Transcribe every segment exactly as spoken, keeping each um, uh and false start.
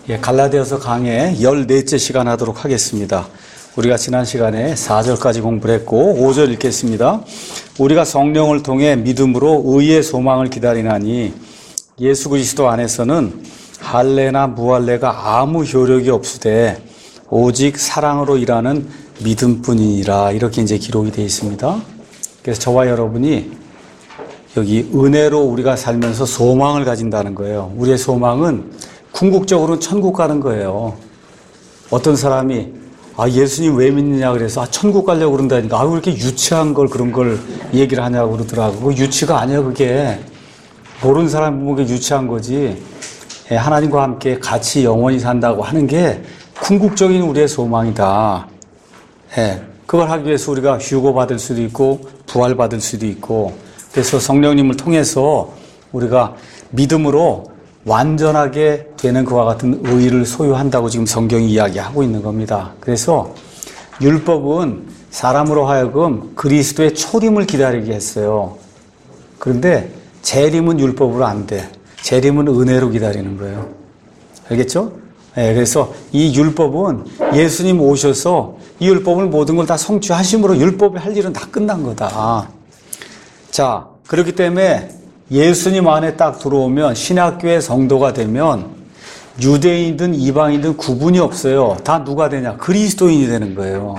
예, 갈라디아서 강의 열넷째 시간 하도록 하겠습니다. 우리가 지난 시간에 사 절까지 공부를 했고 오 절 읽겠습니다. 우리가 성령을 통해 믿음으로 의의 소망을 기다리나니 예수 그리스도 안에서는 할례나 무할례가 아무 효력이 없으되 오직 사랑으로 일하는 믿음뿐이니라. 이렇게 이제 기록이 되어 있습니다. 그래서 저와 여러분이 여기 은혜로 우리가 살면서 소망을 가진다는 거예요. 우리의 소망은 궁극적으로는 천국 가는 거예요. 어떤 사람이 아 예수님 왜 믿느냐 그래서 아 천국 가려고 그런다니까 아 왜 이렇게 유치한 걸 그런 걸 얘기를 하냐고 그러더라고. 그 유치가 아니야 그게. 모르는 사람 보면 그게 유치한 거지. 예, 하나님과 함께 같이 영원히 산다고 하는 게 궁극적인 우리의 소망이다. 예, 그걸 하기 위해서 우리가 휴고 받을 수도 있고 부활 받을 수도 있고 그래서 성령님을 통해서 우리가 믿음으로 완전하게 되는 그와 같은 의의를 소유한다고 지금 성경이 이야기하고 있는 겁니다. 그래서 율법은 사람으로 하여금 그리스도의 초림을 기다리게 했어요. 그런데 재림은 율법으로 안 돼. 재림은 은혜로 기다리는 거예요. 알겠죠? 네, 그래서 이 율법은 예수님 오셔서 이 율법을 모든 걸 다 성취하심으로 율법이 할 일은 다 끝난 거다. 자, 그렇기 때문에 예수님 안에 딱 들어오면 신학교의 성도가 되면 유대인이든 이방인이든 구분이 없어요. 다 누가 되냐? 그리스도인이 되는 거예요.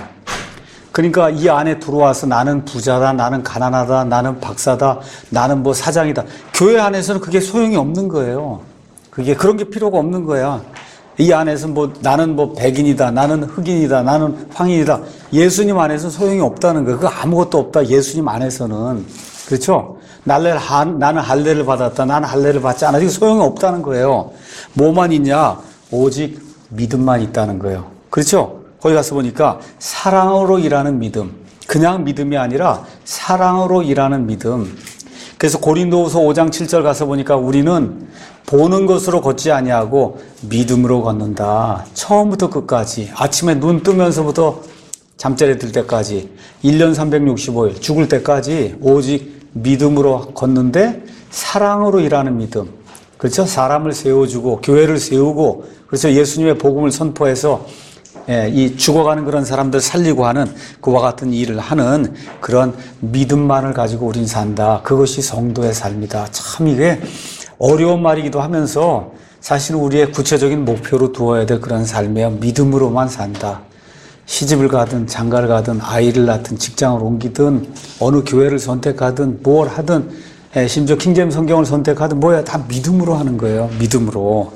그러니까 이 안에 들어와서 나는 부자다, 나는 가난하다, 나는 박사다, 나는 뭐 사장이다. 교회 안에서는 그게 소용이 없는 거예요. 그게 그런 게 필요가 없는 거야. 이 안에서 뭐 나는 뭐 백인이다, 나는 흑인이다, 나는 황인이다. 예수님 안에서는 소용이 없다는 거예요. 그거 아무것도 없다. 예수님 안에서는. 그렇죠? 나는 할례를 받았다. 나는 할례를 받지 않아. 이게 소용이 없다는 거예요. 뭐만 있냐? 오직 믿음만 있다는 거예요. 그렇죠? 거기 가서 보니까 사랑으로 일하는 믿음. 그냥 믿음이 아니라 사랑으로 일하는 믿음. 그래서 고린도후서 오 장 칠 절 가서 보니까 우리는 보는 것으로 걷지 아니하고 믿음으로 걷는다. 처음부터 끝까지. 아침에 눈 뜨면서부터 잠자리에 들 때까지 일 년 삼백육십오 일 죽을 때까지 오직 믿음으로 걷는데 사랑으로 일하는 믿음. 그렇죠? 사람을 세워주고 교회를 세우고 그래서 예수님의 복음을 선포해서 예, 이 죽어가는 그런 사람들 살리고 하는 그와 같은 일을 하는 그런 믿음만을 가지고 우린 산다. 그것이 성도의 삶이다. 참 이게 어려운 말이기도 하면서 사실은 우리의 구체적인 목표로 두어야 될 그런 삶이에요. 믿음으로만 산다. 시집을 가든 장가를 가든 아이를 낳든 직장을 옮기든 어느 교회를 선택하든 뭘 하든 심지어 킹제임스 성경을 선택하든 뭐야 다 믿음으로 하는 거예요. 믿음으로.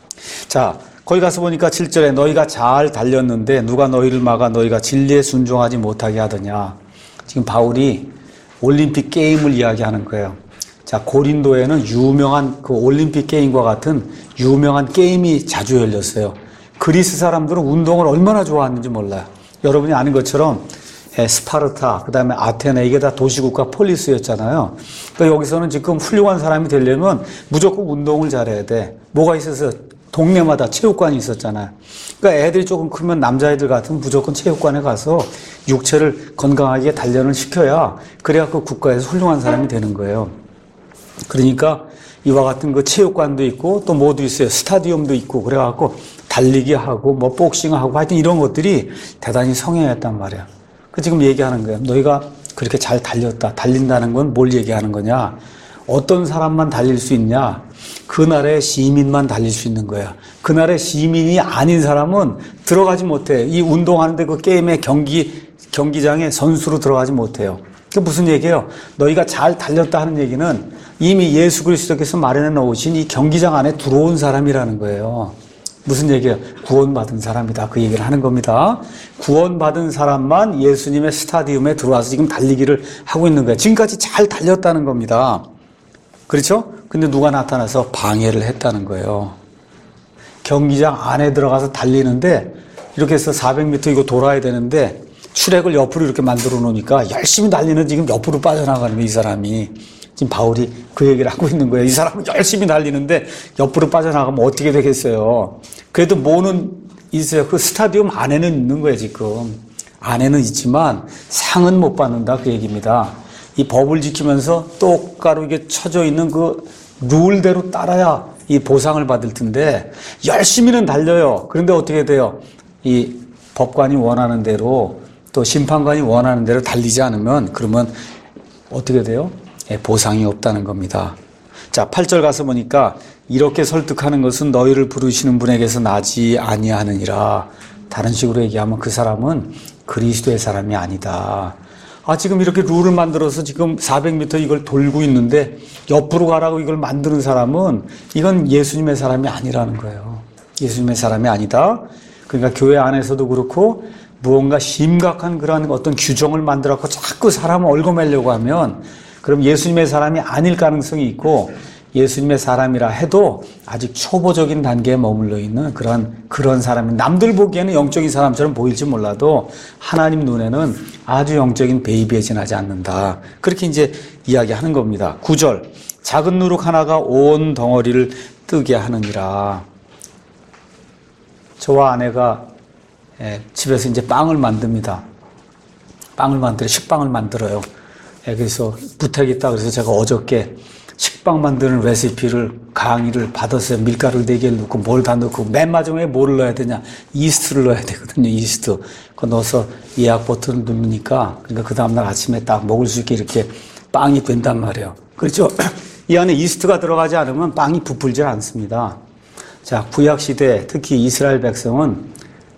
자 거기 가서 보니까 칠 절에 너희가 잘 달렸는데 누가 너희를 막아 너희가 진리에 순종하지 못하게 하더냐. 지금 바울이 올림픽 게임을 이야기하는 거예요. 자 고린도에는 유명한 그 올림픽 게임과 같은 유명한 게임이 자주 열렸어요. 그리스 사람들은 운동을 얼마나 좋아하는지 몰라요. 여러분이 아는 것처럼 스파르타, 그 다음에 아테네 이게 다 도시국가 폴리스였잖아요. 그러니까 여기서는 지금 훌륭한 사람이 되려면 무조건 운동을 잘해야 돼. 뭐가 있어서 동네마다 체육관이 있었잖아요. 그러니까 애들이 조금 크면 남자애들 같으면 무조건 체육관에 가서 육체를 건강하게 단련을 시켜야 그래야 그 국가에서 훌륭한 사람이 되는 거예요. 그러니까 이와 같은 그 체육관도 있고 또 뭐도 있어요. 스타디움도 있고 그래갖고 달리기 하고 뭐 복싱하고 하여튼 이런 것들이 대단히 성행했단 말이야. 그 지금 얘기하는 거예요. 너희가 그렇게 잘 달렸다. 달린다는 건 뭘 얘기하는 거냐? 어떤 사람만 달릴 수 있냐? 그 나라의 시민만 달릴 수 있는 거야. 그 나라의 시민이 아닌 사람은 들어가지 못해. 이 운동하는데 그 게임의 경기 경기장에 선수로 들어가지 못해요. 그게 무슨 얘기예요? 너희가 잘 달렸다 하는 얘기는 이미 예수 그리스도께서 마련해 놓으신 이 경기장 안에 들어온 사람이라는 거예요. 무슨 얘기예요? 구원받은 사람이다. 그 얘기를 하는 겁니다. 구원받은 사람만 예수님의 스타디움에 들어와서 지금 달리기를 하고 있는 거예요. 지금까지 잘 달렸다는 겁니다. 그렇죠? 근데 누가 나타나서 방해를 했다는 거예요. 경기장 안에 들어가서 달리는데 이렇게 해서 사백 미터 이거 돌아야 되는데 출애를 옆으로 이렇게 만들어 놓으니까 열심히 달리는 지금 옆으로 빠져나가는 거예요, 이 사람이. 지금 바울이 그 얘기를 하고 있는 거예요. 이 사람은 열심히 달리는데 옆으로 빠져나가면 어떻게 되겠어요? 그래도 뭐는 있어요. 그 스타디움 안에는 있는 거예요, 지금. 안에는 있지만 상은 못 받는다, 그 얘기입니다. 이 법을 지키면서 똑바로 이게 쳐져 있는 그 룰대로 따라야 이 보상을 받을 텐데 열심히는 달려요. 그런데 어떻게 돼요? 이 법관이 원하는 대로 또 심판관이 원하는 대로 달리지 않으면 그러면 어떻게 돼요? 예, 보상이 없다는 겁니다. 자, 팔 절 가서 보니까 이렇게 설득하는 것은 너희를 부르시는 분에게서 나지 아니하느니라. 다른 식으로 얘기하면 그 사람은 그리스도의 사람이 아니다. 아, 지금 이렇게 룰을 만들어서 지금 사백 미터 이걸 돌고 있는데 옆으로 가라고 이걸 만드는 사람은 이건 예수님의 사람이 아니라는 거예요. 예수님의 사람이 아니다. 그러니까 교회 안에서도 그렇고 무언가 심각한 그런 어떤 규정을 만들어서 자꾸 사람을 얽어매려고 하면 그럼 예수님의 사람이 아닐 가능성이 있고 예수님의 사람이라 해도 아직 초보적인 단계에 머물러 있는 그런, 그런 사람이 남들 보기에는 영적인 사람처럼 보일지 몰라도 하나님 눈에는 아주 영적인 베이비에 지나지 않는다. 그렇게 이제 이야기하는 겁니다. 구 절. 작은 누룩 하나가 온 덩어리를 뜨게 하느니라. 저와 아내가 예, 집에서 이제 빵을 만듭니다. 빵을 만들어, 식빵을 만들어요. 예, 그래서 부탁이 있다 그래서 제가 어저께 식빵 만드는 레시피를 강의를 받았어요. 밀가루를 네 개를 넣고 뭘 다 넣고 맨 마지막에 뭘 넣어야 되냐. 이스트를 넣어야 되거든요. 이스트. 그거 넣어서 예약 버튼을 누르니까 그러니까 그 다음날 아침에 딱 먹을 수 있게 이렇게 빵이 된단 말이에요. 그렇죠? 이 안에 이스트가 들어가지 않으면 빵이 부풀질 않습니다. 자, 구약시대 특히 이스라엘 백성은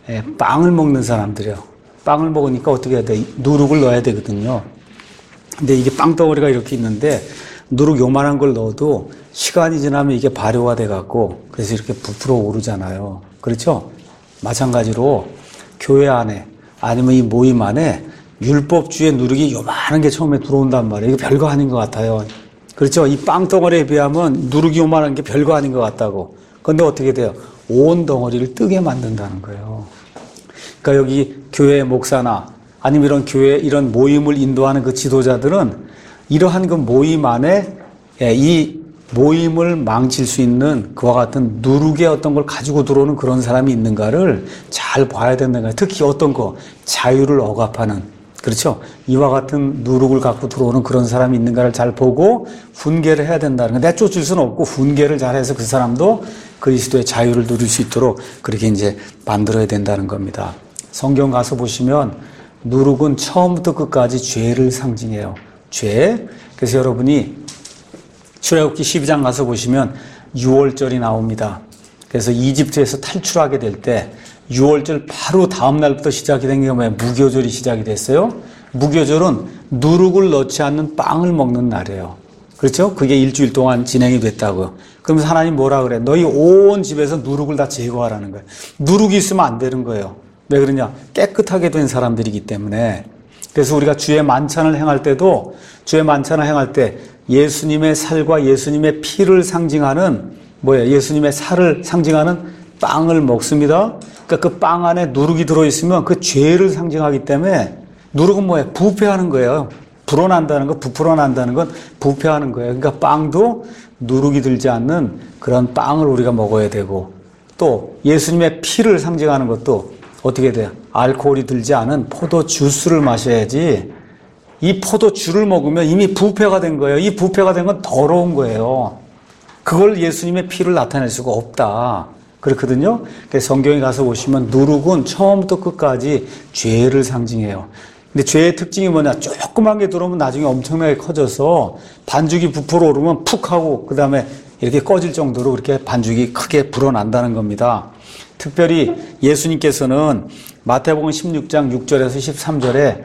빵을 먹는 사람들이에요. 빵을 먹으니까 어떻게 해야 돼? 누룩을 넣어야 되거든요. 근데 이게 빵덩어리가 이렇게 있는데 누룩 요만한 걸 넣어도 시간이 지나면 이게 발효가 돼갖고 그래서 이렇게 부풀어 오르잖아요. 그렇죠? 마찬가지로 교회 안에 아니면 이 모임 안에 율법주의 누룩이 요만한 게 처음에 들어온단 말이에요. 이거 별거 아닌 것 같아요. 그렇죠? 이 빵덩어리에 비하면 누룩이 요만한 게 별거 아닌 것 같다고. 그런데 어떻게 돼요? 온 덩어리를 뜨게 만든다는 거예요. 그러니까 여기 교회 목사나 아니면 이런 교회 이런 모임을 인도하는 그 지도자들은 이러한 그 모임 안에 이 모임을 망칠 수 있는 그와 같은 누룩의 어떤 걸 가지고 들어오는 그런 사람이 있는가를 잘 봐야 된다는 거예요. 특히 어떤 거 자유를 억압하는 그렇죠? 이와 같은 누룩을 갖고 들어오는 그런 사람이 있는가를 잘 보고 훈계를 해야 된다는 거예요. 내쫓을 수는 없고 훈계를 잘해서 그 사람도 그리스도의 자유를 누릴 수 있도록 그렇게 이제 만들어야 된다는 겁니다. 성경 가서 보시면 누룩은 처음부터 끝까지 죄를 상징해요. 죄. 그래서 여러분이 출애굽기 십이 장 가서 보시면 유월절이 나옵니다. 그래서 이집트에서 탈출하게 될 때 유월절 바로 다음 날부터 시작이 된 게 뭐예요? 무교절이 시작이 됐어요. 무교절은 누룩을 넣지 않는 빵을 먹는 날이에요. 그렇죠? 그게 일주일 동안 진행이 됐다고요. 그러면서 하나님 뭐라 그래? 너희 온 집에서 누룩을 다 제거하라는 거예요. 누룩이 있으면 안 되는 거예요. 왜 그러냐? 깨끗하게 된 사람들이기 때문에. 그래서 우리가 주의 만찬을 행할 때도 주의 만찬을 행할 때 예수님의 살과 예수님의 피를 상징하는 뭐예요? 예수님의 살을 상징하는 빵을 먹습니다. 그러니까 그 빵 안에 누룩이 들어있으면 그 죄를 상징하기 때문에 누룩은 뭐예요? 부패하는 거예요. 불어난다는 거, 부풀어난다는 건 부패하는 거예요. 그러니까 빵도 누룩이 들지 않는 그런 빵을 우리가 먹어야 되고 또 예수님의 피를 상징하는 것도 어떻게 돼요? 알코올이 들지 않은 포도 주스를 마셔야지 이 포도주를 먹으면 이미 부패가 된 거예요. 이 부패가 된 건 더러운 거예요. 그걸 예수님의 피를 나타낼 수가 없다. 그렇거든요. 그래서 성경에 가서 보시면 누룩은 처음부터 끝까지 죄를 상징해요. 근데 죄의 특징이 뭐냐? 조그만 게 들어오면 나중에 엄청나게 커져서 반죽이 부풀어 오르면 푹 하고 그 다음에 이렇게 꺼질 정도로 그렇게 반죽이 크게 불어난다는 겁니다. 특별히 예수님께서는 마태복음 십육 장 육 절에서 십삼 절에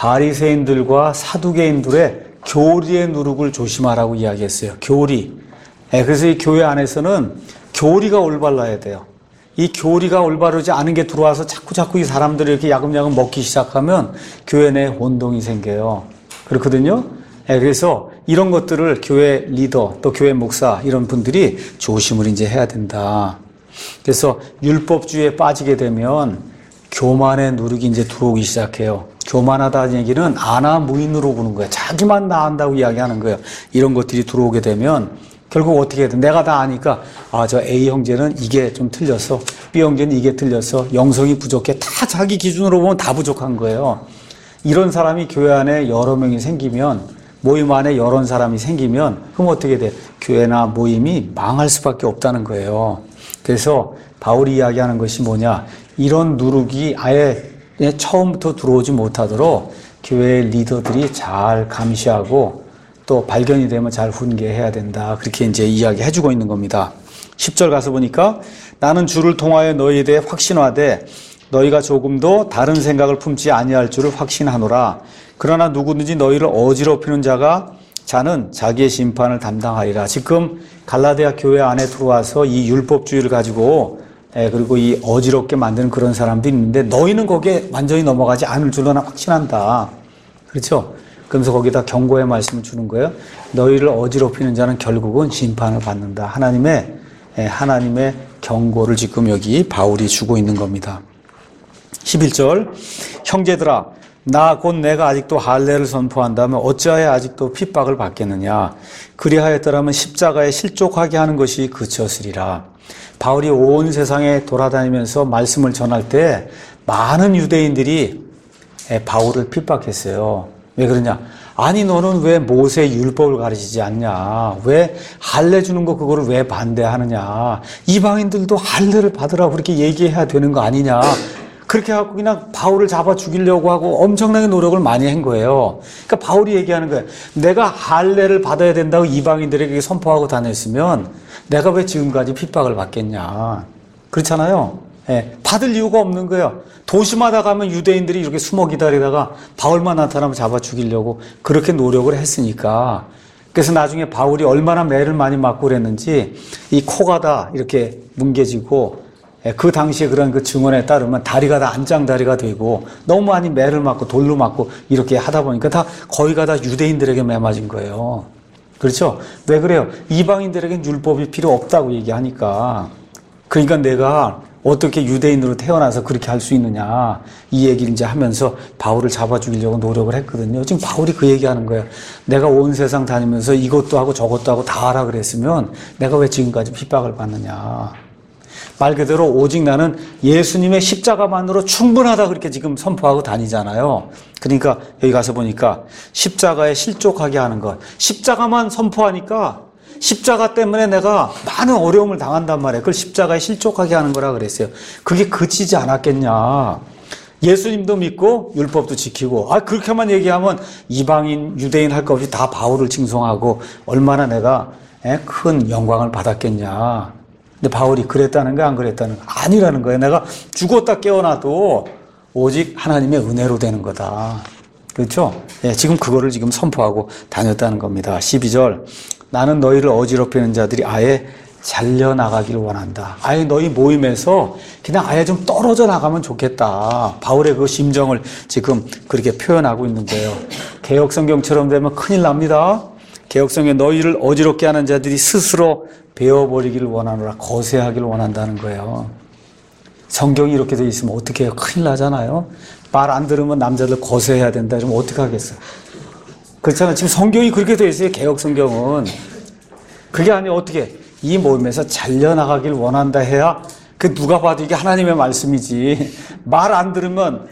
바리새인들과 사두개인들의 교리의 누룩을 조심하라고 이야기했어요. 교리. 네, 그래서 이 교회 안에서는 교리가 올바라야 돼요. 이 교리가 올바르지 않은 게 들어와서 자꾸 자꾸 이 사람들이 이렇게 야금야금 먹기 시작하면 교회 내에 혼동이 생겨요. 그렇거든요. 네, 그래서 이런 것들을 교회 리더 또 교회 목사 이런 분들이 조심을 이제 해야 된다. 그래서 율법주의에 빠지게 되면 교만의 누룩이 이제 들어오기 시작해요. 교만하다는 얘기는 아나 무인으로 보는 거예요. 자기만 나 안다고 이야기하는 거예요. 이런 것들이 들어오게 되면 결국 어떻게 해야 내가 다 아니까 아, 저 A 형제는 이게 좀 틀렸어. B 형제는 이게 틀렸어. 영성이 부족해. 다 자기 기준으로 보면 다 부족한 거예요. 이런 사람이 교회 안에 여러 명이 생기면 모임 안에 여러 사람이 생기면 그럼 어떻게 돼? 교회나 모임이 망할 수밖에 없다는 거예요. 그래서 바울이 이야기하는 것이 뭐냐? 이런 누룩이 아예 처음부터 들어오지 못하도록 교회의 리더들이 잘 감시하고 또 발견이 되면 잘 훈계해야 된다. 그렇게 이제 이야기해 주고 있는 겁니다. 십 절 가서 보니까 나는 주를 통하여 너희에 대해 확신하되 너희가 조금도 다른 생각을 품지 아니할 줄을 확신하노라. 그러나 누구든지 너희를 어지럽히는 자가 자는 자기의 심판을 담당하리라. 지금 갈라디아 교회 안에 들어와서 이 율법주의를 가지고 예, 그리고 이 어지럽게 만드는 그런 사람들이 있는데 너희는 거기에 완전히 넘어가지 않을 줄로 난 확신한다. 그렇죠? 그러면서 거기다 경고의 말씀을 주는 거예요. 너희를 어지럽히는 자는 결국은 심판을 받는다. 하나님의 예, 하나님의 경고를 지금 여기 바울이 주고 있는 겁니다. 십일 절 형제들아 나 곧 내가 아직도 할례를 선포한다면 어찌하여 아직도 핍박을 받겠느냐. 그리하였더라면 십자가에 실족하게 하는 것이 그쳤으리라. 바울이 온 세상에 돌아다니면서 말씀을 전할 때 많은 유대인들이 바울을 핍박했어요. 왜 그러냐? 아니 너는 왜 모세 율법을 가르치지 않냐? 왜 할례 주는 거 그거를 왜 반대하느냐? 이방인들도 할례를 받으라고 그렇게 얘기해야 되는 거 아니냐? 그렇게 하고 그냥 바울을 잡아 죽이려고 하고 엄청나게 노력을 많이 한 거예요. 그러니까 바울이 얘기하는 거예요. 내가 할례를 받아야 된다고 이방인들에게 선포하고 다녔으면 내가 왜 지금까지 핍박을 받겠냐. 그렇잖아요. 예, 받을 이유가 없는 거예요. 도시마다 가면 유대인들이 이렇게 숨어 기다리다가 바울만 나타나면 잡아 죽이려고 그렇게 노력을 했으니까. 그래서 나중에 바울이 얼마나 매를 많이 맞고 그랬는지 이 코가 다 이렇게 뭉개지고 그 당시에 그런 그 증언에 따르면 다리가 다 안장다리가 되고 너무 많이 매를 맞고 돌로 맞고 이렇게 하다 보니까 다 거의가 다 유대인들에게 매 맞은 거예요. 그렇죠? 왜 그래요? 이방인들에겐 율법이 필요 없다고 얘기하니까. 그러니까 내가 어떻게 유대인으로 태어나서 그렇게 할 수 있느냐 이 얘기를 이제 하면서 바울을 잡아 죽이려고 노력을 했거든요. 지금 바울이 그 얘기하는 거예요. 내가 온 세상 다니면서 이것도 하고 저것도 하고 다 하라 그랬으면 내가 왜 지금까지 핍박을 받느냐. 말 그대로 오직 나는 예수님의 십자가만으로 충분하다 그렇게 지금 선포하고 다니잖아요. 그러니까 여기 가서 보니까 십자가에 실족하게 하는 것. 십자가만 선포하니까 십자가 때문에 내가 많은 어려움을 당한단 말이에요. 그걸 십자가에 실족하게 하는 거라 그랬어요. 그게 그치지 않았겠냐. 예수님도 믿고 율법도 지키고 아 그렇게만 얘기하면 이방인 유대인 할 것 없이 다 바울을 칭송하고 얼마나 내가 큰 영광을 받았겠냐. 근데 바울이 그랬다는 거 안 그랬다는 거 아니라는 거예요. 내가 죽었다 깨어나도 오직 하나님의 은혜로 되는 거다. 그렇죠? 예, 지금 그거를 지금 선포하고 다녔다는 겁니다. 십이 절 나는 너희를 어지럽히는 자들이 아예 잘려나가기를 원한다. 아예 너희 모임에서 그냥 아예 좀 떨어져 나가면 좋겠다. 바울의 그 심정을 지금 그렇게 표현하고 있는 거예요. 개역성경처럼 되면 큰일 납니다. 개역성경에 너희를 어지럽게 하는 자들이 스스로 베어버리기를 원하노라. 거세하기를 원한다는 거예요. 성경이 이렇게 돼 있으면 어떻게 해요? 큰일 나잖아요. 말 안 들으면 남자들 거세해야 된다. 좀 어떻게 하겠어요? 그렇잖아요. 지금 성경이 그렇게 돼 있어요. 개역성경은. 그게 아니에요. 어떻게 이 모임에서 잘려나가길 원한다 해야 그 누가 봐도 이게 하나님의 말씀이지. 말 안 들으면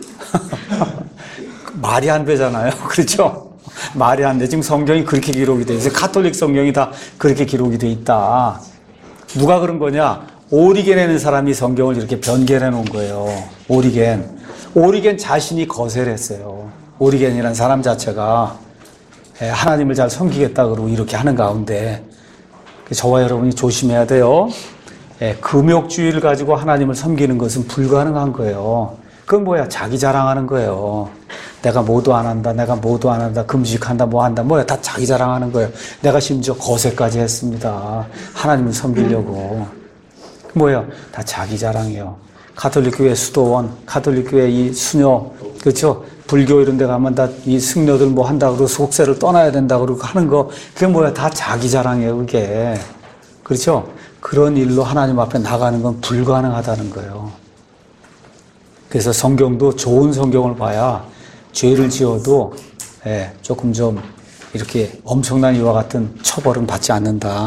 말이 안 되잖아요. 그렇죠? 말이 안 돼. 지금 성경이 그렇게 기록이 돼 있어요. 가톨릭 성경이 다 그렇게 기록이 돼 있다. 누가 그런 거냐? 오리겐이라는 사람이 성경을 이렇게 변개해 놓은 거예요. 오리겐. 오리겐 자신이 거세를 했어요. 오리겐이라는 사람 자체가 하나님을 잘 섬기겠다 그러고 이렇게 하는 가운데 저와 여러분이 조심해야 돼요. 금욕주의를 가지고 하나님을 섬기는 것은 불가능한 거예요. 그건 뭐야? 자기 자랑하는 거예요. 내가 뭐도 안 한다, 내가 뭐도 안 한다, 금식한다, 뭐 한다, 뭐야? 다 자기 자랑하는 거예요. 내가 심지어 거세까지 했습니다. 하나님을 섬기려고. 뭐야? 다 자기 자랑이에요. 가톨릭 교회 수도원, 가톨릭 교회 이 수녀, 그렇죠? 불교 이런 데 가면 다 이 승려들 뭐 한다 그러고 속세를 떠나야 된다 그러고 하는 거, 그게 뭐야? 다 자기 자랑이에요, 그게. 그렇죠? 그런 일로 하나님 앞에 나가는 건 불가능하다는 거예요. 그래서 성경도 좋은 성경을 봐야 죄를 지어도 예, 조금 좀 이렇게 엄청난 이와 같은 처벌은 받지 않는다.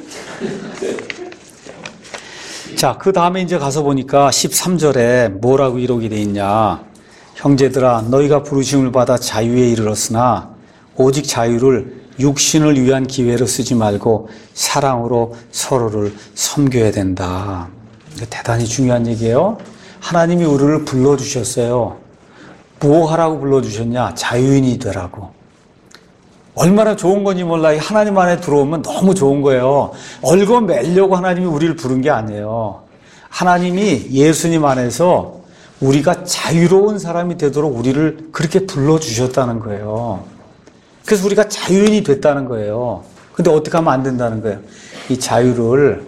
자, 그 다음에 이제 가서 보니까 십삼 절에 뭐라고 기록이 돼 있냐. 형제들아, 너희가 부르심을 받아 자유에 이르렀으나 오직 자유를 육신을 위한 기회로 쓰지 말고 사랑으로 서로를 섬겨야 된다. 이거 대단히 중요한 얘기예요. 하나님이 우리를 불러주셨어요. 뭐 하라고 불러주셨냐? 자유인이 되라고. 얼마나 좋은 건지 몰라. 하나님 안에 들어오면 너무 좋은 거예요. 얽어매려고 하나님이 우리를 부른 게 아니에요. 하나님이 예수님 안에서 우리가 자유로운 사람이 되도록 우리를 그렇게 불러주셨다는 거예요. 그래서 우리가 자유인이 됐다는 거예요. 근데 어떻게 하면 안 된다는 거예요? 이 자유를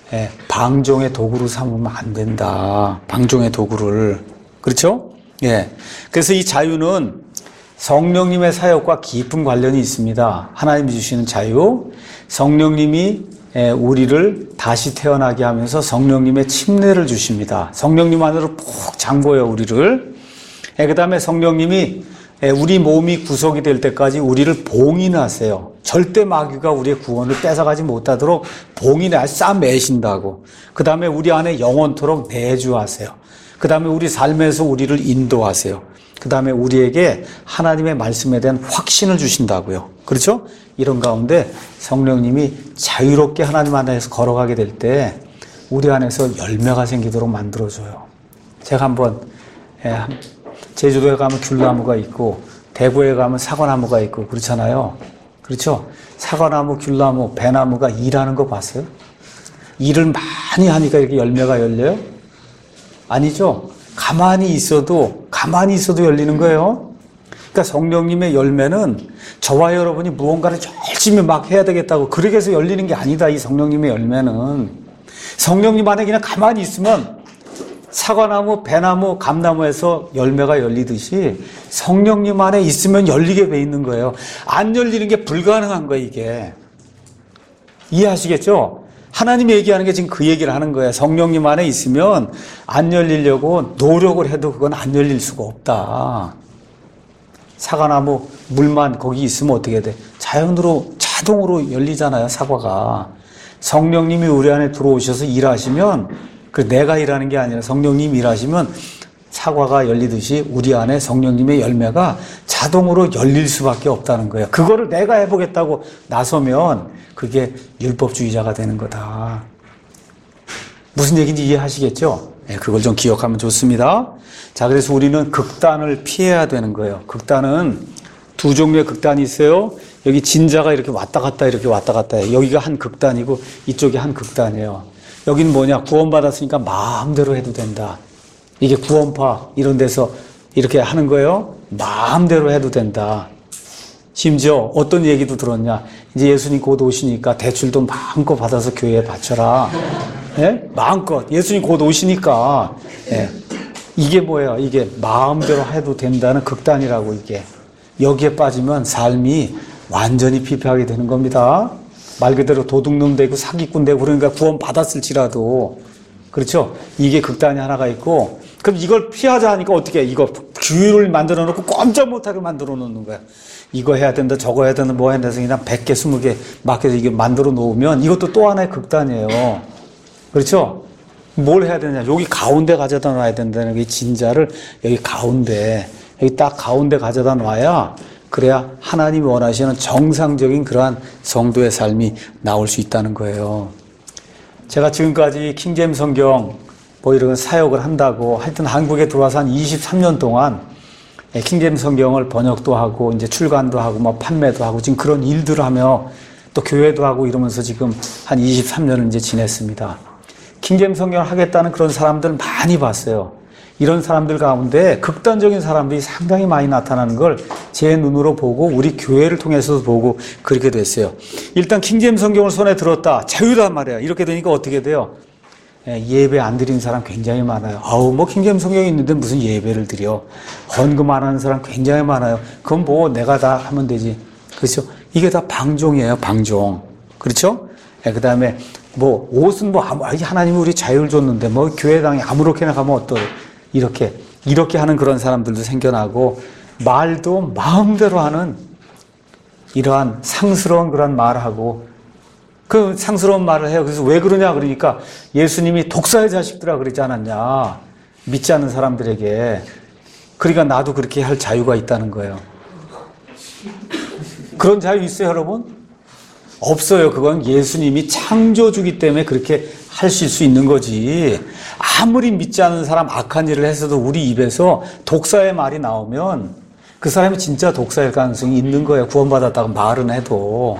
방종의 도구로 삼으면 안 된다. 방종의 도구를. 그렇죠? 예. 그래서 이 자유는 성령님의 사역과 깊은 관련이 있습니다. 하나님이 주시는 자유. 성령님이 우리를 다시 태어나게 하면서 성령님의 침례를 주십니다. 성령님 안으로 푹 잠궈요, 우리를. 그 다음에 성령님이 우리 몸이 구속이 될 때까지 우리를 봉인하세요. 절대 마귀가 우리의 구원을 뺏어가지 못하도록 봉인해 싸매신다고. 그 다음에 우리 안에 영원토록 내주하세요. 그 다음에 우리 삶에서 우리를 인도하세요. 그 다음에 우리에게 하나님의 말씀에 대한 확신을 주신다고요. 그렇죠? 이런 가운데 성령님이 자유롭게 하나님 안에서 걸어가게 될 때 우리 안에서 열매가 생기도록 만들어줘요. 제가 한번 제주도에 가면 귤나무가 있고 대구에 가면 사과나무가 있고 그렇잖아요. 그렇죠? 사과나무, 귤나무, 배나무가 일하는 거 봤어요? 일을 많이 하니까 이렇게 열매가 열려요? 아니죠? 가만히 있어도 가만히 있어도 열리는 거예요. 그러니까 성령님의 열매는 저와 여러분이 무언가를 열심히 막 해야 되겠다고 그렇게 해서 열리는 게 아니다. 이 성령님의 열매는 성령님 안에 그냥 가만히 있으면 사과나무, 배나무, 감나무에서 열매가 열리듯이 성령님 안에 있으면 열리게 돼 있는 거예요. 안 열리는 게 불가능한 거예요, 이게. 이해하시겠죠? 하나님이 얘기하는 게 지금 그 얘기를 하는 거예요. 성령님 안에 있으면 안 열리려고 노력을 해도 그건 안 열릴 수가 없다. 사과나무 물만 거기 있으면 어떻게 돼? 자연으로 자동으로 열리잖아요, 사과가. 성령님이 우리 안에 들어오셔서 일하시면 그 내가 일하는 게 아니라 성령님이 일하시면 사과가 열리듯이 우리 안에 성령님의 열매가 자동으로 열릴 수밖에 없다는 거예요. 그거를 내가 해보겠다고 나서면 그게 율법주의자가 되는 거다. 무슨 얘기인지 이해하시겠죠? 네, 그걸 좀 기억하면 좋습니다. 자, 그래서 우리는 극단을 피해야 되는 거예요. 극단은 두 종류의 극단이 있어요. 여기 진자가 이렇게 왔다 갔다 이렇게 왔다 갔다 해요. 여기가 한 극단이고 이쪽이 한 극단이에요. 여기는 뭐냐? 구원받았으니까 마음대로 해도 된다. 이게 구원파 이런 데서 이렇게 하는 거예요. 마음대로 해도 된다. 심지어 어떤 얘기도 들었냐? 이제 예수님 곧 오시니까 대출도 마음껏 받아서 교회에 바쳐라. 예? 마음껏. 예수님 곧 오시니까. 예. 이게 뭐예요? 이게 마음대로 해도 된다는 극단이라고 이게. 여기에 빠지면 삶이 완전히 피폐하게 되는 겁니다. 말 그대로 도둑놈 되고 사기꾼 되고 그러니까 구원 받았을지라도. 그렇죠? 이게 극단이 하나가 있고, 그럼 이걸 피하자 하니까 어떻게 해? 이거 규율을 만들어 놓고 꼼짝 못하게 만들어 놓는 거야. 이거 해야 된다, 저거 해야 된다, 뭐 해야 된다, 그냥 백 개, 스무 개 막 해서 이게 만들어 놓으면 이것도 또 하나의 극단이에요. 그렇죠? 뭘 해야 되냐? 여기 가운데 가져다 놔야 된다는 게 진자를 여기 가운데, 여기 딱 가운데 가져다 놔야 그래야 하나님이 원하시는 정상적인 그러한 성도의 삶이 나올 수 있다는 거예요. 제가 지금까지 킹제임스 성경 뭐 이런 사역을 한다고 하여튼 한국에 들어와서 한 이십삼 년 동안 킹제임스 성경을 번역도 하고 이제 출간도 하고 뭐 판매도 하고 지금 그런 일들을 하며 또 교회도 하고 이러면서 지금 한 이십삼 년을 이제 지냈습니다. 킹제임스 성경을 하겠다는 그런 사람들 많이 봤어요. 이런 사람들 가운데 극단적인 사람들이 상당히 많이 나타나는 걸 제 눈으로 보고 우리 교회를 통해서도 보고 그렇게 됐어요. 일단 킹제임스 성경을 손에 들었다. 자유단 말이야. 이렇게 되니까 어떻게 돼요? 예배 안 드리는 사람 굉장히 많아요. 아우, 뭐 킹제임스 성경이 있는데 무슨 예배를 드려. 헌금 안 하는 사람 굉장히 많아요. 그건 뭐 내가 다 하면 되지. 그렇죠? 이게 다 방종이에요. 방종. 그렇죠? 그 다음에 뭐 옷은 뭐 하나님이 우리 자유를 줬는데 뭐 교회당에 아무렇게나 가면 어떠 이렇게 이렇게 하는 그런 사람들도 생겨나고 말도 마음대로 하는 이러한 상스러운 그런 말을 하고 그 상스러운 말을 해요. 그래서 왜 그러냐 그러니까 예수님이 독사의 자식들아 그러지 않았냐. 믿지 않는 사람들에게. 그러니까 나도 그렇게 할 자유가 있다는 거예요. 그런 자유 있어요, 여러분? 없어요. 그건 예수님이 창조주기 때문에 그렇게 하실 수 있는 거지. 아무리 믿지 않는 사람 악한 일을 해서도 우리 입에서 독사의 말이 나오면 그 사람이 진짜 독사일 가능성이 있는 거예요. 구원받았다고 말은 해도.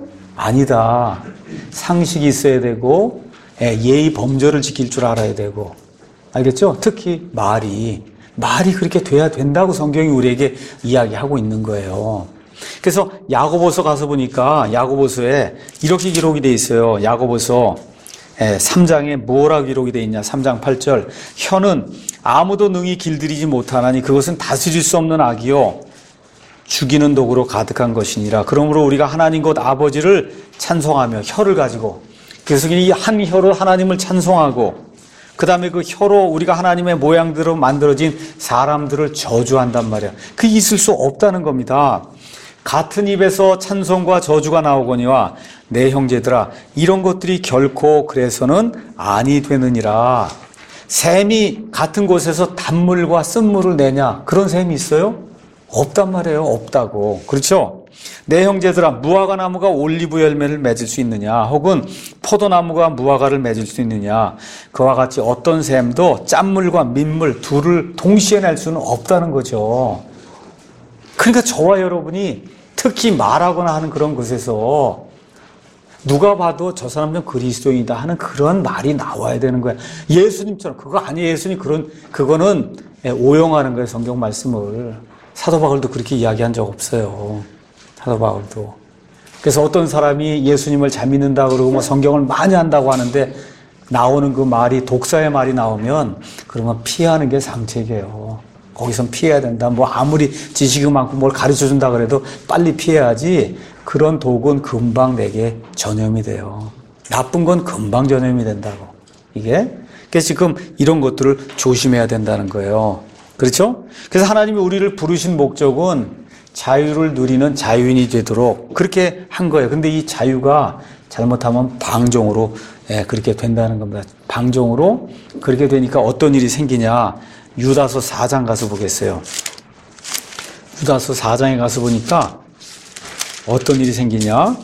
아니다. 상식이 있어야 되고 예의 범절을 지킬 줄 알아야 되고. 알겠죠? 특히 말이. 말이 그렇게 돼야 된다고 성경이 우리에게 이야기하고 있는 거예요. 그래서 야고보서 가서 보니까 야고보서에 이렇게 기록이 돼 있어요. 야고보서 삼 장에 뭐라고 기록이 돼 있냐. 삼 장 팔 절. 혀는 아무도 능히 길들이지 못하나니 그것은 다스릴 수 없는 악이요 죽이는 독으로 가득한 것이니라. 그러므로 우리가 하나님 곧 아버지를 찬송하며 혀를 가지고, 그래서 이 한 혀로 하나님을 찬송하고 그 다음에 그 혀로 우리가 하나님의 모양대로 만들어진 사람들을 저주한단 말이야. 그 있을 수 없다는 겁니다. 같은 입에서 찬송과 저주가 나오거니와 내 형제들아 이런 것들이 결코 그래서는 아니 되느니라. 샘이 같은 곳에서 단물과 쓴물을 내냐, 그런 샘이 있어요? 없단 말이에요. 없다고. 그렇죠? 내 형제들아 무화과 나무가 올리브 열매를 맺을 수 있느냐, 혹은 포도나무가 무화과를 맺을 수 있느냐. 그와 같이 어떤 샘도 짠물과 민물 둘을 동시에 낼 수는 없다는 거죠. 그러니까 저와 여러분이 특히 말하거나 하는 그런 것에서 누가 봐도 저 사람 좀 그리스도인이다 하는 그런 말이 나와야 되는 거야. 예수님처럼. 그거 아니에요. 예수님 그런, 그거는 오용하는 거예요. 성경 말씀을. 사도 바울도 그렇게 이야기한 적 없어요. 사도 바울도. 그래서 어떤 사람이 예수님을 잘 믿는다 그러고 뭐 성경을 많이 한다고 하는데 나오는 그 말이 독사의 말이 나오면 그러면 피하는 게 상책이에요. 거기선 피해야 된다. 뭐 아무리 지식이 많고 뭘 가르쳐 준다 그래도 빨리 피해야지. 그런 독은 금방 내게 전염이 돼요. 나쁜 건 금방 전염이 된다고. 이게. 그래서 지금 이런 것들을 조심해야 된다는 거예요. 그렇죠? 그래서 하나님이 우리를 부르신 목적은 자유를 누리는 자유인이 되도록 그렇게 한 거예요. 근데 이 자유가 잘못하면 방종으로 예, 그렇게 된다는 겁니다. 방종으로 그렇게 되니까 어떤 일이 생기냐. 유다서 사 장 가서 보겠어요. 유다서 사 장에 가서 보니까 어떤 일이 생기냐.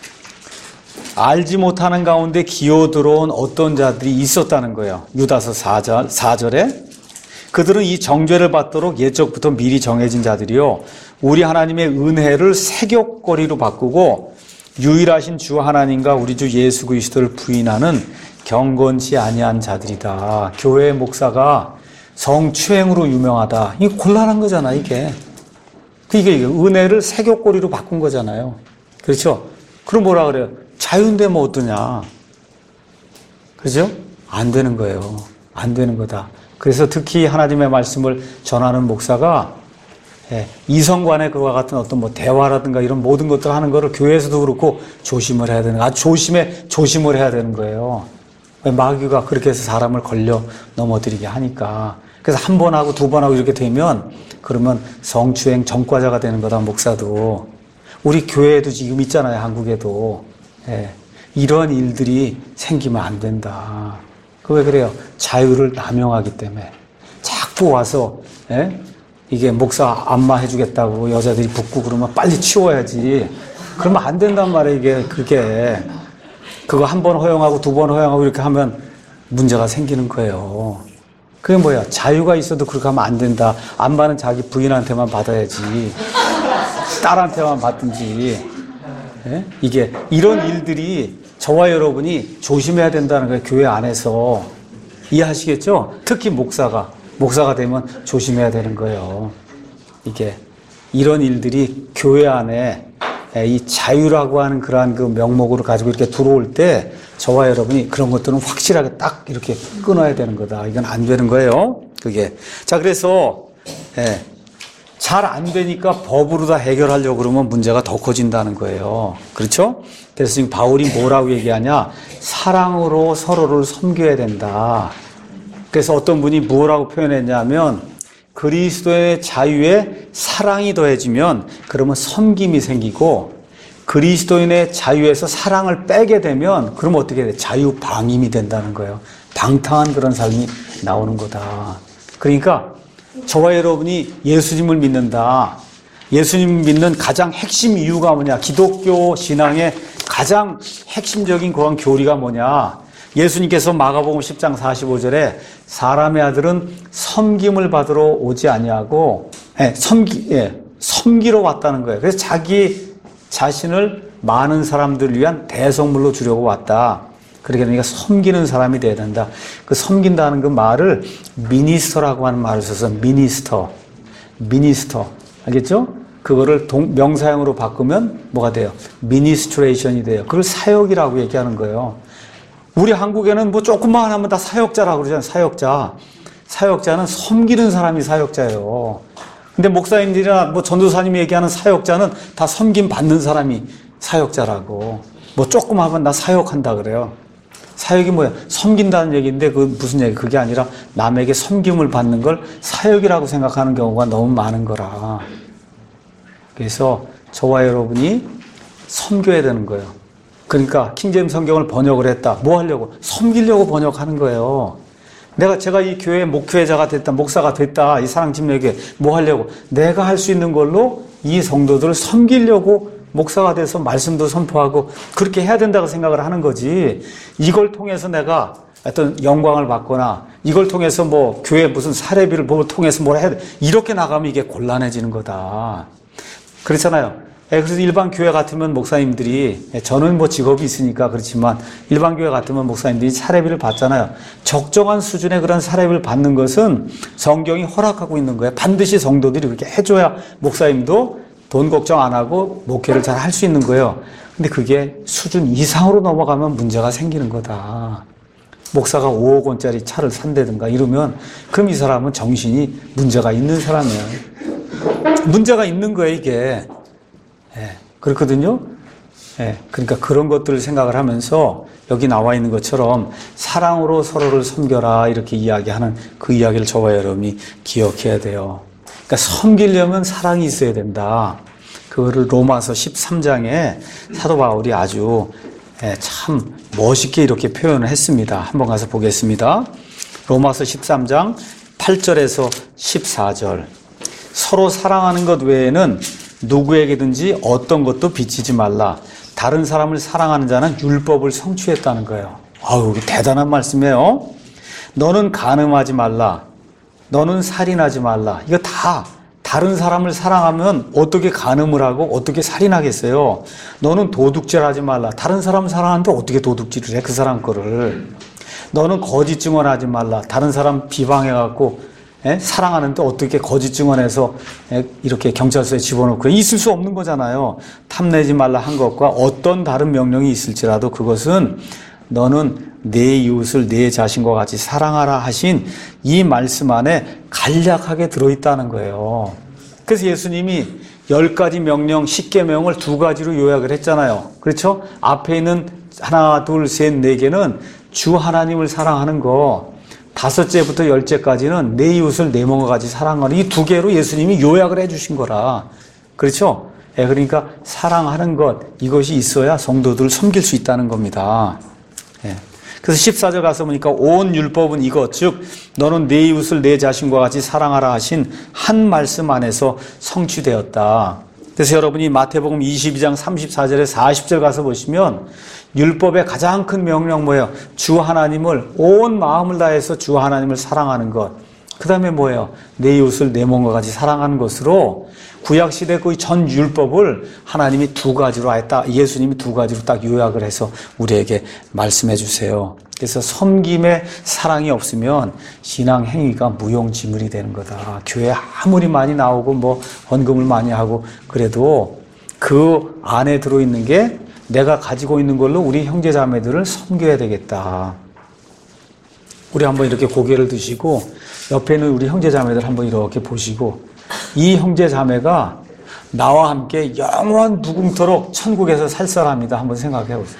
알지 못하는 가운데 기어들어온 어떤 자들이 있었다는 거예요. 유다서 사 절, 사 절에 그들은 이 정죄를 받도록 옛적부터 미리 정해진 자들이요 우리 하나님의 은혜를 세격거리로 바꾸고 유일하신 주 하나님과 우리 주 예수 그리스도를 부인하는 경건치 아니한 자들이다. 교회 목사가 성추행으로 유명하다. 이게 곤란한 거잖아, 이게. 이게 은혜를 세격거리로 바꾼 거잖아요. 그렇죠? 그럼 뭐라 그래요? 자유인데 뭐 어떠냐? 그렇죠? 안 되는 거예요. 안 되는 거다. 그래서 특히 하나님의 말씀을 전하는 목사가 예, 이성간의 그와 같은 어떤 뭐 대화라든가 이런 모든 것들 하는 거를 교회에서도 그렇고 조심을 해야 되는, 아주 조심해, 조심을 해야 되는 거예요. 마귀가 그렇게 해서 사람을 걸려 넘어뜨리게 하니까. 그래서 한 번 하고 두 번 하고 이렇게 되면 그러면 성추행 전과자가 되는 거다, 목사도. 우리 교회에도 지금 있잖아요, 한국에도. 예, 이런 일들이 생기면 안 된다. 그 왜 그래요? 자유를 남용하기 때문에. 자꾸 와서, 예? 이게 목사 안마해주겠다고 여자들이 붙고 그러면 빨리 치워야지. 그러면 안 된단 말이에요, 이게, 그게. 그거 한 번 허용하고 두 번 허용하고 이렇게 하면 문제가 생기는 거예요. 그게 뭐야? 자유가 있어도 그렇게 하면 안 된다. 안마는 자기 부인한테만 받아야지. 딸한테만 받든지. 예? 이게, 이런 일들이 저와 여러분이 조심해야 된다는 거예요, 교회 안에서. 이해하시겠죠? 특히 목사가. 목사가 되면 조심해야 되는 거예요. 이게, 이런 일들이 교회 안에 이 자유라고 하는 그러한 그 명목으로 가지고 이렇게 들어올 때 저와 여러분이 그런 것들은 확실하게 딱 이렇게 끊어야 되는 거다. 이건 안 되는 거예요. 그게. 자, 그래서, 예, 잘 안 되니까 법으로 다 해결하려고 그러면 문제가 더 커진다는 거예요. 그렇죠? 그래서 지금 바울이 뭐라고 얘기하냐? 사랑으로 서로를 섬겨야 된다. 그래서 어떤 분이 뭐라고 표현했냐면 그리스도의 자유에 사랑이 더해지면 그러면 섬김이 생기고 그리스도인의 자유에서 사랑을 빼게 되면 그러면 어떻게 돼? 자유방임이 된다는 거예요. 방탕한 그런 삶이 나오는 거다. 그러니까 저와 여러분이 예수님을 믿는다. 예수님 믿는 가장 핵심 이유가 뭐냐? 기독교 신앙의 가장 핵심적인 그런 교리가 뭐냐? 예수님께서 마가복음 십 장 사십오 절에 사람의 아들은 섬김을 받으러 오지 아니하고 예, 섬기, 예, 섬기러 왔다는 거예요. 그래서 자기 자신을 많은 사람들을 위한 대성물로 주려고 왔다. 그러게 그러니까 섬기는 사람이 돼야 된다. 그 섬긴다는 그 말을 미니스터라고 하는 말을 써서 미니스터, 미니스터 알겠죠? 그거를 동, 명사형으로 바꾸면 뭐가 돼요? 미니스트레이션이 돼요. 그걸 사역이라고 얘기하는 거예요. 우리 한국에는 뭐 조금만 하면 다 사역자라고 그러잖아요. 사역자. 사역자는 섬기는 사람이 사역자예요. 근데 목사님들이나 뭐 전도사님이 얘기하는 사역자는 다 섬김 받는 사람이 사역자라고. 뭐 조금 하면 나 사역한다 그래요. 사역이 뭐야? 섬긴다는 얘기인데 그 무슨 얘기? 그게 아니라 남에게 섬김을 받는 걸 사역이라고 생각하는 경우가 너무 많은 거라. 그래서 저와 여러분이 섬겨야 되는 거예요. 그러니까 킹제임스 성경을 번역을 했다. 뭐 하려고? 섬기려고 번역하는 거예요. 내가 제가 이 교회 목회자가 됐다, 목사가 됐다, 이 사랑팀에게 뭐 하려고? 내가 할 수 있는 걸로 이 성도들을 섬기려고 목사가 돼서 말씀도 선포하고 그렇게 해야 된다고 생각을 하는 거지. 이걸 통해서 내가 어떤 영광을 받거나 이걸 통해서 뭐 교회 무슨 사례비를 뭘 통해서 뭘 해야 돼. 이렇게 나가면 이게 곤란해지는 거다. 그렇잖아요. 그래서 일반 교회 같으면 목사님들이, 저는 뭐 직업이 있으니까 그렇지만 일반 교회 같으면 목사님들이 사례비를 받잖아요. 적정한 수준의 그런 사례비를 받는 것은 성경이 허락하고 있는 거예요. 반드시 성도들이 그렇게 해줘야 목사님도 돈 걱정 안 하고 목회를 잘 할 수 있는 거예요. 근데 그게 수준 이상으로 넘어가면 문제가 생기는 거다. 목사가 오억 원짜리 차를 산다든가 이러면 그럼 이 사람은 정신이 문제가 있는 사람이에요. 문제가 있는 거예요, 이게. 예, 그렇거든요. 예, 그러니까 그런 것들을 생각을 하면서 여기 나와 있는 것처럼 사랑으로 서로를 섬겨라 이렇게 이야기하는 그 이야기를 저와 여러분이 기억해야 돼요. 그러니까 섬기려면 사랑이 있어야 된다. 그거를 로마서 십삼 장에 사도 바울이 아주 예, 참 멋있게 이렇게 표현을 했습니다. 한번 가서 보겠습니다. 로마서 십삼 장 팔 절에서 십사 절. 서로 사랑하는 것 외에는 누구에게든지 어떤 것도 비치지 말라. 다른 사람을 사랑하는 자는 율법을 성취했다는 거예요. 아유, 대단한 말씀이에요. 너는 간음하지 말라. 너는 살인하지 말라. 이거 다 다른 사람을 사랑하면 어떻게 간음을 하고 어떻게 살인하겠어요? 너는 도둑질하지 말라. 다른 사람 사랑하는데 어떻게 도둑질을 해? 그 사람 거를. 너는 거짓 증언하지 말라. 다른 사람 비방해갖고 예? 사랑하는데 어떻게 거짓 증언해서 예? 이렇게 경찰서에 집어넣고 있을 수 없는 거잖아요. 탐내지 말라 한 것과 어떤 다른 명령이 있을지라도 그것은 너는 내 이웃을 내 자신과 같이 사랑하라 하신 이 말씀 안에 간략하게 들어있다는 거예요. 그래서 예수님이 열 가지 명령, 십계명을 두 가지로 요약을 했잖아요. 그렇죠? 앞에 있는 하나, 둘, 셋, 네 개는 주 하나님을 사랑하는 거, 다섯째부터 열째까지는 내 이웃을 내 몸과 같이 사랑하는 이 두 개로 예수님이 요약을 해주신 거라. 그렇죠? 예, 그러니까 사랑하는 것, 이것이 있어야 성도들을 섬길 수 있다는 겁니다. 예. 그래서 십사 절 가서 보니까 온 율법은 이것, 즉 너는 내 이웃을 내 자신과 같이 사랑하라 하신 한 말씀 안에서 성취되었다. 그래서 여러분이 마태복음 이십이 장 삼십사 절에 사십 절 가서 보시면 율법의 가장 큰 명령 뭐예요? 주 하나님을 온 마음을 다해서 주 하나님을 사랑하는 것. 그 다음에 뭐예요? 내 이웃을 내 몸과 같이 사랑하는 것으로 구약시대 그 전 율법을 하나님이 두 가지로 아예 딱, 예수님이 두 가지로 딱 요약을 해서 우리에게 말씀해 주세요. 그래서 섬김의 사랑이 없으면 신앙 행위가 무용지물이 되는 거다. 교회 아무리 많이 나오고 뭐 헌금을 많이 하고 그래도 그 안에 들어있는 게 내가 가지고 있는 걸로 우리 형제 자매들을 섬겨야 되겠다. 우리 한번 이렇게 고개를 드시고 옆에 있는 우리 형제 자매들 한번 이렇게 보시고 이 형제 자매가 나와 함께 영원 무궁토록 천국에서 살 사람이다. 한번 생각해 보세요.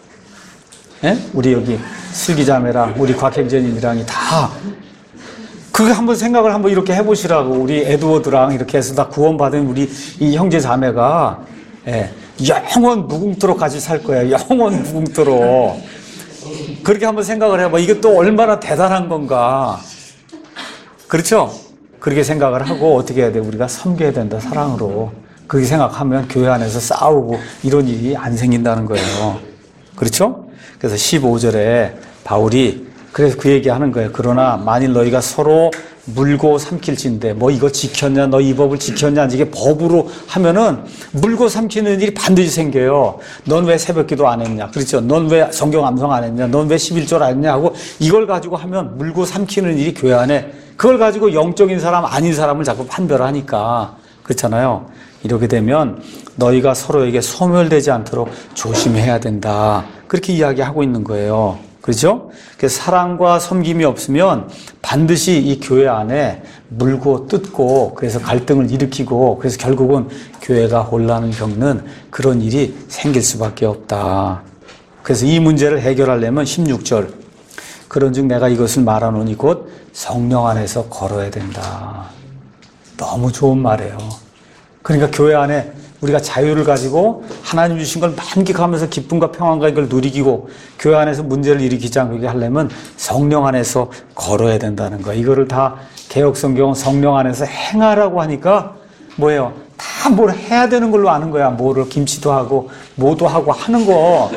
예? 우리 여기 슬기 자매랑 우리 곽행전이랑 다 그거 한번 생각을 한번 이렇게 해보시라고. 우리 에드워드랑 이렇게 해서 다 구원받은 우리 이 형제 자매가 예, 영원 무궁토록 같이 살 거야. 영원 무궁토록. 그렇게 한번 생각을 해봐. 이게 또 얼마나 대단한 건가. 그렇죠? 그렇게 생각을 하고 어떻게 해야 돼? 우리가 섬겨야 된다, 사랑으로. 그렇게 생각하면 교회 안에서 싸우고 이런 일이 안 생긴다는 거예요. 그렇죠? 그래서 십오 절에 바울이 그래서 그 얘기 하는 거예요. 그러나 만일 너희가 서로 물고 삼킬진데 뭐 이거 지켰냐, 너 이 법을 지켰냐, 이게 법으로 하면은 물고 삼키는 일이 반드시 생겨요. 넌 왜 새벽기도 안 했냐, 그렇죠? 넌 왜 성경 암송 안 했냐, 넌 왜 십일절 안 했냐 하고 이걸 가지고 하면 물고 삼키는 일이 교회 안에, 그걸 가지고 영적인 사람 아닌 사람을 자꾸 판별하니까 그렇잖아요. 이렇게 되면 너희가 서로에게 소멸되지 않도록 조심해야 된다, 그렇게 이야기하고 있는 거예요. 그렇죠? 그래서 사랑과 섬김이 없으면 반드시 이 교회 안에 물고 뜯고 그래서 갈등을 일으키고 그래서 결국은 교회가 혼란을 겪는 그런 일이 생길 수밖에 없다. 그래서 이 문제를 해결하려면 십육 절 그런즉 내가 이것을 말하노니 곧 성령 안에서 걸어야 된다. 너무 좋은 말이에요. 그러니까 교회 안에 우리가 자유를 가지고 하나님 주신 걸 만끽하면서 기쁨과 평안과 이걸 누리고 교회 안에서 문제를 일으키지 않게 하려면 성령 안에서 걸어야 된다는 거예요. 이거를 다 개혁성경은 성령 안에서 행하라고 하니까 뭐예요? 다 뭘 해야 되는 걸로 아는 거야. 뭐를 김치도 하고 뭐도 하고 하는 거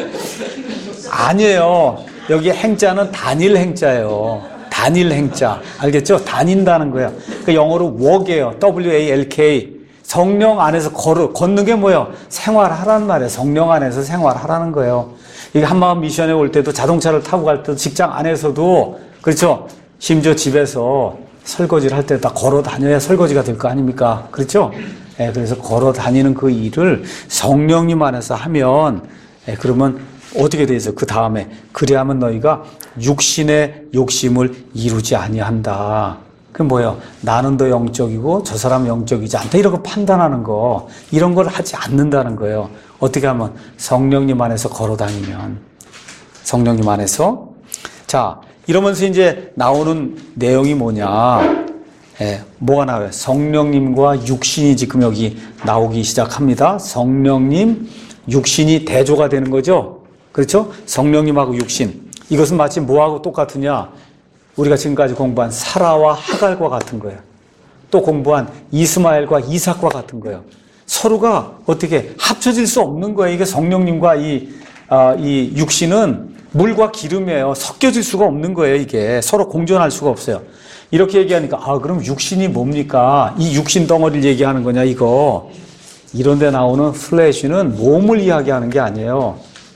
아니에요. 여기 행자는 단일 행자예요. 단일 행자. 알겠죠? 다닌다는 거예요. 그 영어로 walk이에요. 더블유 에이 엘 케이. 성령 안에서 걸어, 걷는 게 뭐예요? 생활하라는 말이에요. 성령 안에서 생활하라는 거예요. 이게 한마음 미션에 올 때도 자동차를 타고 갈 때도 직장 안에서도 그렇죠? 심지어 집에서 설거지를 할 때 다 걸어 다녀야 설거지가 될 거 아닙니까? 그렇죠? 예, 그래서 걸어 다니는 그 일을 성령님 안에서 하면, 예, 그러면 어떻게 되죠? 그 다음에 그리하면 너희가 육신의 욕심을 이루지 아니한다. 그 뭐예요? 나는 더 영적이고 저 사람은 영적이지 않다. 이런 거 판단하는 거, 이런 걸 하지 않는다는 거예요. 어떻게 하면? 성령님 안에서 걸어 다니면. 성령님 안에서. 자, 이러면서 이제 나오는 내용이 뭐냐? 예, 뭐가 나와요? 성령님과 육신이 지금 여기 나오기 시작합니다. 성령님, 육신이 대조가 되는 거죠? 그렇죠? 성령님하고 육신. 이것은 마치 뭐하고 똑같으냐? 우리가 지금까지 공부한 사라와 하갈과 같은 거예요. 또 공부한 이스마엘과 이삭과 같은 거예요. 서로가 어떻게 합쳐질 수 없는 거예요. 이게 성령님과 이, 아, 이 육신은 물과 기름이에요. 섞여질 수가 없는 거예요. 이게 서로 공존할 수가 없어요. 이렇게 얘기하니까 아 그럼 육신이 뭡니까? 이 육신 덩어리를 얘기하는 거냐 이거. 이런 데 나오는 플래시는 몸을 이야기하는 게 아니에요.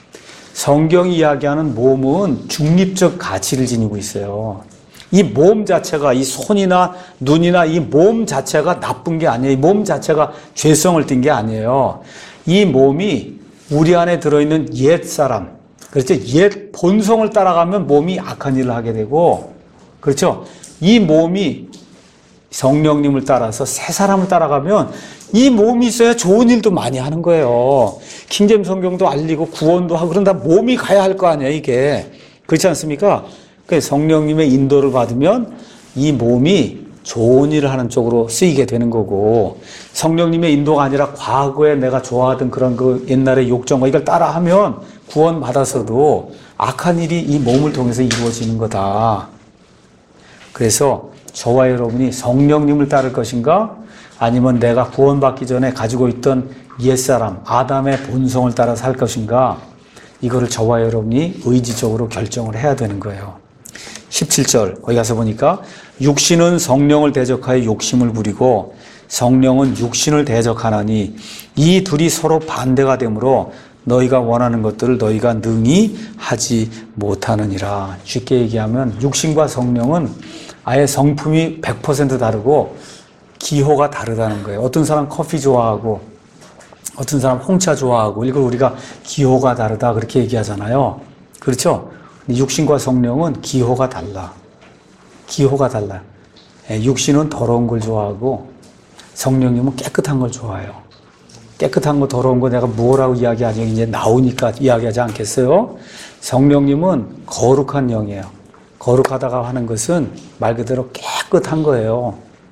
성경이 이야기하는 몸은 중립적 가치를 지니고 있어요. 이 몸 자체가, 이 손이나 눈이나 이 몸 자체가 나쁜 게 아니에요. 이 몸 자체가 죄성을 띈 게 아니에요. 이 몸이 우리 안에 들어있는 옛 사람, 그렇죠? 옛 본성을 따라가면 몸이 악한 일을 하게 되고, 그렇죠? 이 몸이 성령님을 따라서 새 사람을 따라가면 이 몸이 있어야 좋은 일도 많이 하는 거예요. 킹잼 성경도 알리고 구원도 하고 그런다 몸이 가야 할 거 아니에요, 이게. 그렇지 않습니까? 그래서 성령님의 인도를 받으면 이 몸이 좋은 일을 하는 쪽으로 쓰이게 되는 거고, 성령님의 인도가 아니라 과거에 내가 좋아하던 그런 그 옛날의 욕정과 이걸 따라하면 구원 받아서도 악한 일이 이 몸을 통해서 이루어지는 거다. 그래서 저와 여러분이 성령님을 따를 것인가? 아니면 내가 구원받기 전에 가지고 있던 옛사람, 아담의 본성을 따라 살 것인가? 이거를 저와 여러분이 의지적으로 결정을 해야 되는 거예요. 십칠 절, 거기 가서 보니까 육신은 성령을 대적하여 욕심을 부리고 성령은 육신을 대적하나니 이 둘이 서로 반대가 되므로 너희가 원하는 것들을 너희가 능히 하지 못하느니라. 쉽게 얘기하면 육신과 성령은 아예 성품이 백 퍼센트 다르고 기호가 다르다는 거예요. 어떤 사람 커피 좋아하고 어떤 사람 홍차 좋아하고 이걸 우리가 기호가 다르다 그렇게 얘기하잖아요. 그렇죠? 육신과 성령은 기호가 달라. 기호가 달라. 육신은 더러운 걸 좋아하고 성령님은 깨끗한 걸 좋아해요. 깨끗한 거 더러운 거 내가 뭐라고 이야기하지 이제 나오니까 이야기하지 않겠어요? 성령님은 거룩한 영이에요. 거룩하다가 하는 것은 말 그대로 깨끗한 거예요.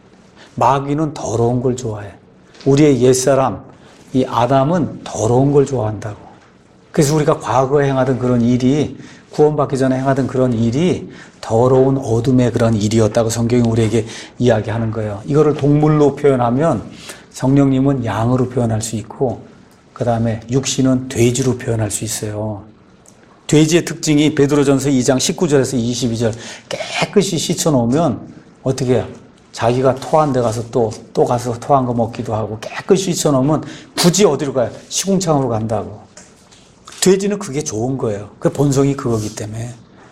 마귀는 더러운 걸 좋아해. 우리의 옛사람, 이 아담은 더러운 걸 좋아한다고. 그래서 우리가 과거에 행하던 그런 일이 구원받기 전에 행하던 그런 일이 더러운 어둠의 그런 일이었다고 성경이 우리에게 이야기하는 거예요. 이거를 동물로 표현하면 성령님은 양으로 표현할 수 있고 그 다음에 육신은 돼지로 표현할 수 있어요. 돼지의 특징이 베드로전서 이 장 십구 절에서 이십이 절 깨끗이 씻어놓으면 어떻게 해요? 자기가 토한 데 가서 또, 또 가서 토한 거 먹기도 하고 깨끗이 씻어놓으면 굳이 어디로 가요? 시궁창으로 간다고. 돼지는 그게 좋은 거예요. 그 본성이 그거기 때문에.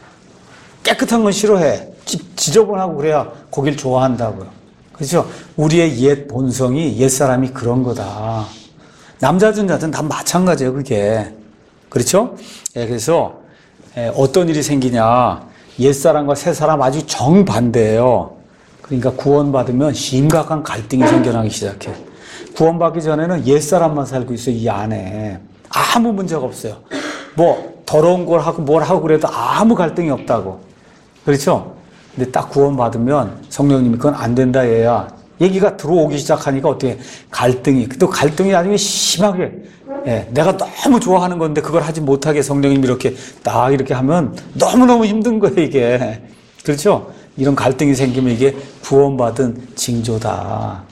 깨끗한 건 싫어해. 지저분하고 그래야 거길 좋아한다고요. 그렇죠? 우리의 옛 본성이 옛사람이 그런 거다. 남자든 여자든 다 마찬가지예요, 그게. 그렇죠? 예, 그래서 어떤 일이 생기냐. 옛사람과 새사람 아주 정반대예요. 그러니까 구원받으면 심각한 갈등이 생겨나기 시작해. 구원받기 전에는 옛사람만 살고 있어요, 이 안에. 아무 문제가 없어요. 뭐 더러운 걸 하고 뭘 하고 그래도 아무 갈등이 없다고. 그렇죠? 근데 딱 구원받으면 성령님이 그건 안 된다 얘야. 얘기가 들어오기 시작하니까 어떻게 갈등이 또 갈등이 나중에 심하게 예, 내가 너무 좋아하는 건데 그걸 하지 못하게 성령님이 이렇게 딱 이렇게 하면 너무너무 힘든 거예요, 이게. 그렇죠? 이런 갈등이 생기면 이게 구원받은 징조다.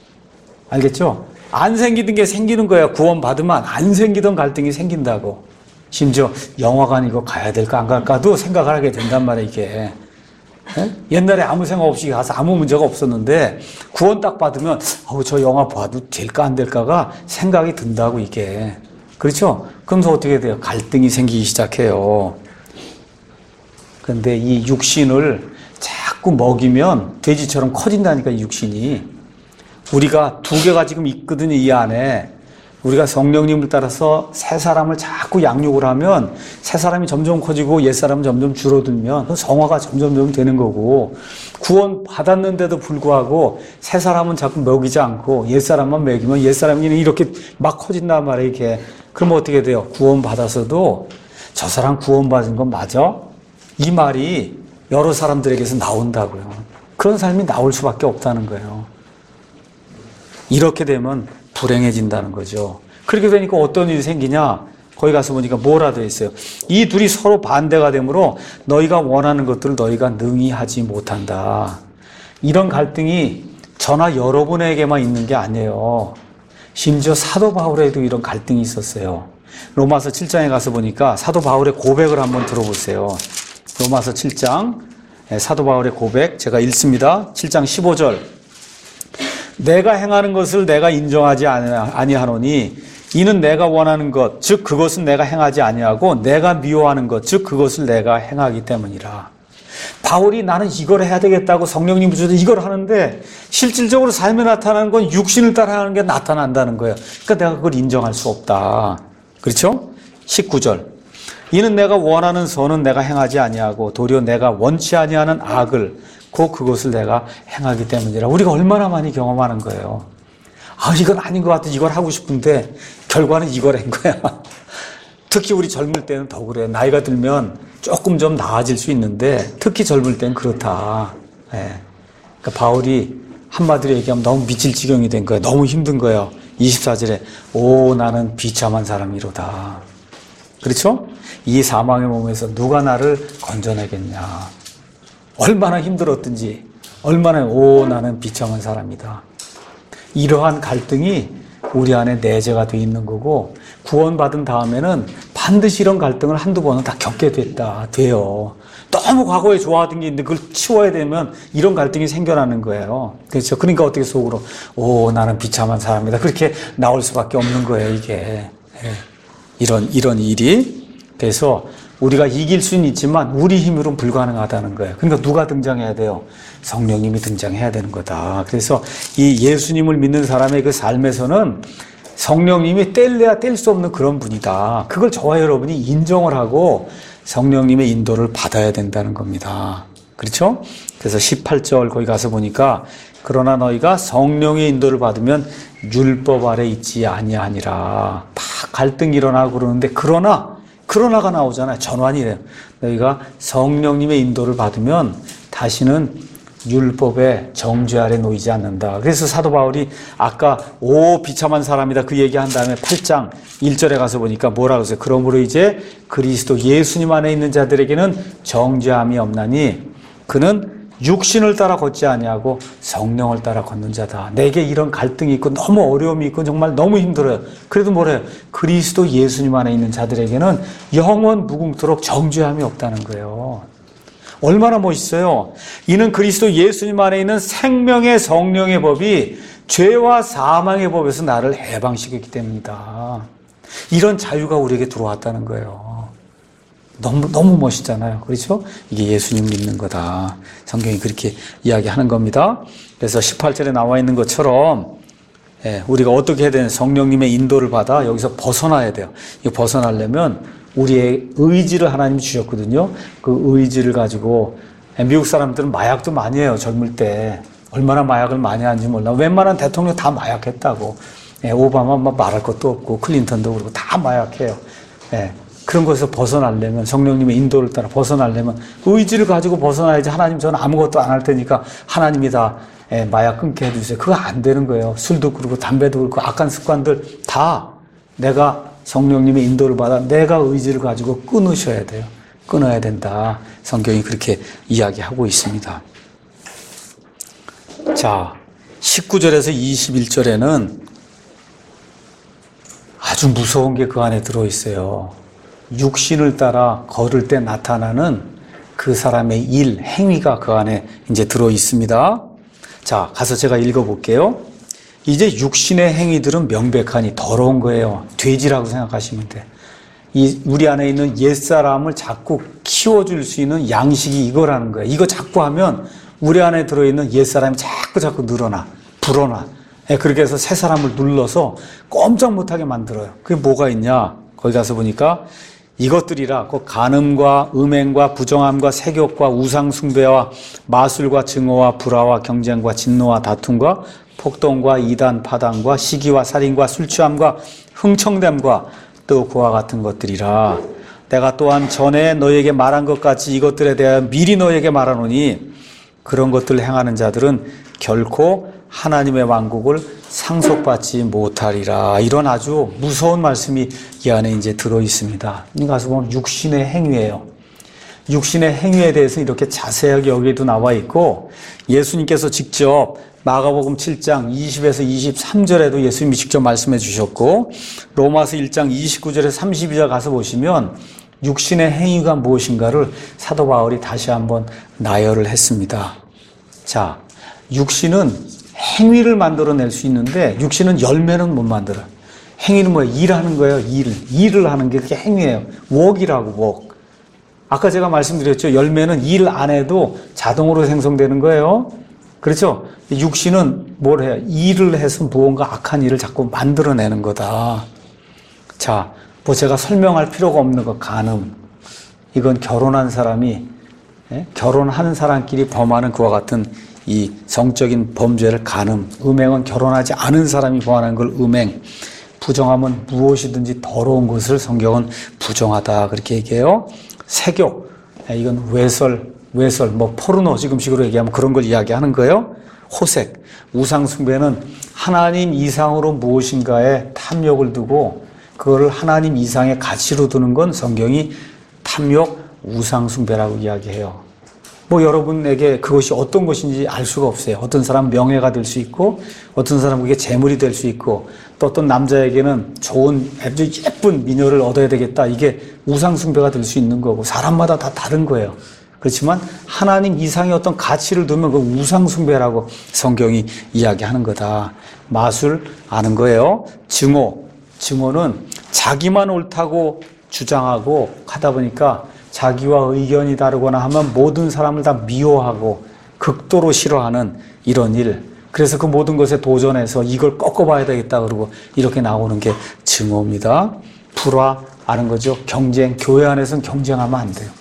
알겠죠? 안 생기던 게 생기는 거야. 구원받으면 안 생기던 갈등이 생긴다고. 심지어 영화관 이거 가야 될까 안 갈까도 생각을 하게 된단 말이야, 이게. 예? 옛날에 아무 생각 없이 가서 아무 문제가 없었는데 구원 딱 받으면 어우, 저 영화 봐도 될까 안 될까가 생각이 든다고, 이게. 그렇죠? 그러면서 어떻게 돼요? 갈등이 생기기 시작해요. 그런데 이 육신을 자꾸 먹이면 돼지처럼 커진다니까, 이 육신이. 우리가 두 개가 지금 있거든요, 이 안에. 우리가 성령님을 따라서 새 사람을 자꾸 양육을 하면 새 사람이 점점 커지고 옛 사람은 점점 줄어들면 성화가 점점 점 되는 거고, 구원 받았는데도 불구하고 새 사람은 자꾸 먹이지 않고 옛 사람만 먹이면 옛 사람이 이렇게 막 커진단 말이에요, 이렇게. 그러면 어떻게 돼요? 구원 받아서도 저 사람 구원 받은 건 맞아? 이 말이 여러 사람들에게서 나온다고요. 그런 삶이 나올 수밖에 없다는 거예요. 이렇게 되면 불행해진다는 거죠. 그렇게 되니까 어떤 일이 생기냐? 거기 가서 보니까 뭐라 되어 있어요? 이 둘이 서로 반대가 되므로 너희가 원하는 것들을 너희가 능히 하지 못한다. 이런 갈등이 저나 여러분에게만 있는 게 아니에요. 심지어 사도 바울에도 이런 갈등이 있었어요. 로마서 칠 장에 가서 보니까 사도 바울의 고백을 한번 들어보세요. 로마서 칠 장, 사도 바울의 고백 제가 읽습니다. 칠 장 십오 절. 내가 행하는 것을 내가 인정하지 아니하노니 이는 내가 원하는 것, 즉 그것은 내가 행하지 아니하고 내가 미워하는 것, 즉 그것을 내가 행하기 때문이라. 바울이 나는 이걸 해야 되겠다고 성령님 부여서 이걸 하는데 실질적으로 삶에 나타나는 건 육신을 따라하는 게 나타난다는 거예요. 그러니까 내가 그걸 인정할 수 없다. 그렇죠? 십구 절. 이는 내가 원하는 선은 내가 행하지 아니하고 도리어 내가 원치 아니하는 악을 곧 그것을 내가 행하기 때문이라. 우리가 얼마나 많이 경험하는 거예요. 아, 이건 아닌 것 같아. 이걸 하고 싶은데 결과는 이걸 한 거야. 특히 우리 젊을 때는 더 그래요. 나이가 들면 조금 좀 나아질 수 있는데 특히 젊을 때는 그렇다. 예. 그러니까 바울이 한마디로 얘기하면 너무 미칠 지경이 된 거예요. 너무 힘든 거예요. 이십사 절에 오 나는 비참한 사람이로다. 그렇죠? 이 사망의 몸에서 누가 나를 건져내겠냐. 얼마나 힘들었든지 얼마나 오 나는 비참한 사람이다. 이러한 갈등이 우리 안에 내재가 돼 있는 거고 구원받은 다음에는 반드시 이런 갈등을 한두 번은 다 겪게 됐다 돼요. 너무 과거에 좋아하던 게 있는데 그걸 치워야 되면 이런 갈등이 생겨나는 거예요. 그렇죠? 그러니까 어떻게 속으로 오 나는 비참한 사람이다 그렇게 나올 수밖에 없는 거예요, 이게. 이런 이런 일이. 그래서 우리가 이길 수는 있지만 우리 힘으로는 불가능하다는 거예요. 그러니까 누가 등장해야 돼요? 성령님이 등장해야 되는 거다. 그래서 이 예수님을 믿는 사람의 그 삶에서는 성령님이 뗄래야 뗄 수 없는 그런 분이다. 그걸 저와 여러분이 인정을 하고 성령님의 인도를 받아야 된다는 겁니다. 그렇죠? 그래서 십팔 절 거기 가서 보니까 그러나 너희가 성령의 인도를 받으면 율법 아래 있지 아니하니라. 막 갈등이 일어나고 그러는데 그러나 그러나가 나오잖아요. 전환이래요. 너희가 성령님의 인도를 받으면 다시는 율법의 정죄 아래 놓이지 않는다. 그래서 사도 바울이 아까 오 비참한 사람이다 그 얘기한 다음에 팔 장 일 절에 가서 보니까 뭐라 그러세요? 그러므로 이제 그리스도 예수님 안에 있는 자들에게는 정죄함이 없나니 그는 육신을 따라 걷지 아니하고 성령을 따라 걷는 자다. 내게 이런 갈등이 있고 너무 어려움이 있고 정말 너무 힘들어요. 그래도 뭐래요? 그리스도 예수님 안에 있는 자들에게는 영원 무궁토록 정죄함이 없다는 거예요. 얼마나 멋있어요. 이는 그리스도 예수님 안에 있는 생명의 성령의 법이 죄와 사망의 법에서 나를 해방시켰기 때문이다. 이런 자유가 우리에게 들어왔다는 거예요. 너무 너무 멋있잖아요. 그렇죠? 이게 예수님 믿는 거다. 성경이 그렇게 이야기하는 겁니다. 그래서 십팔 절에 나와 있는 것처럼 예, 우리가 어떻게 해야 되는 성령님의 인도를 받아 여기서 벗어나야 돼요. 이거 벗어나려면 우리의 의지를 하나님이 주셨거든요. 그 의지를 가지고 미국 사람들은 마약도 많이 해요. 젊을 때 얼마나 마약을 많이 하는지 몰라. 웬만한 대통령 다 마약했다고. 예, 오바마 막 말할 것도 없고 클린턴도 그렇고 다 마약해요. 예, 그런 것에서 벗어나려면 성령님의 인도를 따라 벗어나려면 의지를 가지고 벗어나야지. 하나님 저는 아무것도 안 할 테니까 하나님이 다 예, 마약 끊게 해주세요. 그거 안 되는 거예요. 술도 그렇고 담배도 그렇고 악한 습관들 다 내가 성령님의 인도를 받아 내가 의지를 가지고 끊으셔야 돼요. 끊어야 된다. 성경이 그렇게 이야기하고 있습니다. 자, 십구 절에서 이십일 절에는 아주 무서운 게 그 안에 들어있어요. 육신을 따라 걸을 때 나타나는 그 사람의 일, 행위가 그 안에 이제 들어있습니다. 자, 가서 제가 읽어볼게요. 이제 육신의 행위들은 명백하니 더러운 거예요. 돼지라고 생각하시면 돼. 이 우리 안에 있는 옛사람을 자꾸 키워줄 수 있는 양식이 이거라는 거예요. 이거 자꾸 하면 우리 안에 들어있는 옛사람이 자꾸 자꾸 늘어나, 불어나. 예, 그렇게 해서 새 사람을 눌러서 꼼짝 못하게 만들어요. 그게 뭐가 있냐? 거기 가서 보니까 이것들이라 그 간음과 음행과 부정함과 색욕과 우상숭배와 마술과 증오와 불화와 경쟁과 진노와 다툼과 폭동과 이단 파당과 시기와 살인과 술취함과 흥청됨과 또 그와 같은 것들이라. 내가 또한 전에 너에게 말한 것 같이 이것들에 대하여 미리 너에게 말하노니 그런 것들을 행하는 자들은 결코 하나님의 왕국을 상속받지 못하리라. 이런 아주 무서운 말씀이 이 안에 이제 들어 있습니다. 가서 보면 육신의 행위예요. 육신의 행위에 대해서 이렇게 자세하게 여기에도 나와 있고 예수님께서 직접 마가복음 칠 장 이십에서 이십삼 절에도 예수님이 직접 말씀해 주셨고 로마서 일 장 이십구 절에서 삼십이 절 가서 보시면 육신의 행위가 무엇인가를 사도 바울이 다시 한번 나열을 했습니다. 자, 육신은 행위를 만들어낼 수 있는데 육신은 열매는 못 만들어요. 행위는 뭐예요? 일하는 거예요. 일. 일을 하는 게 그게 행위예요. work이라고 work. 아까 제가 말씀드렸죠. 열매는 일 안 해도 자동으로 생성되는 거예요. 그렇죠? 육신은 뭘 해요? 일을 해서 무언가 악한 일을 자꾸 만들어내는 거다. 자, 뭐 제가 설명할 필요가 없는 거 간음. 이건 결혼한 사람이 예? 결혼한 사람끼리 범하는 그와 같은 이 성적인 범죄를 간음. 음행은 결혼하지 않은 사람이 범하는 걸 음행. 부정함은 무엇이든지 더러운 것을 성경은 부정하다 그렇게 얘기해요. 색욕. 이건 외설, 외설, 뭐 포르노 지금식으로 얘기하면 그런 걸 이야기하는 거예요. 호색. 우상숭배는 하나님 이상으로 무엇인가에 탐욕을 두고 그거를 하나님 이상의 가치로 두는 건 성경이 탐욕, 우상숭배라고 이야기해요. 뭐 여러분에게 그것이 어떤 것인지 알 수가 없어요. 어떤 사람은 명예가 될 수 있고 어떤 사람은 그게 재물이 될 수 있고 또 어떤 남자에게는 좋은 아주 예쁜 미녀를 얻어야 되겠다. 이게 우상숭배가 될 수 있는 거고 사람마다 다 다른 거예요. 그렇지만 하나님 이상의 어떤 가치를 두면 그 우상숭배라고 성경이 이야기하는 거다. 마술 아는 거예요. 증오. 증오는 자기만 옳다고 주장하고 하다 보니까 자기와 의견이 다르거나 하면 모든 사람을 다 미워하고 극도로 싫어하는 이런 일. 그래서 그 모든 것에 도전해서 이걸 꺾어봐야 되겠다 그러고 이렇게 나오는 게 증오입니다. 불화 아는 거죠. 경쟁. 교회 안에서는 경쟁하면 안 돼요.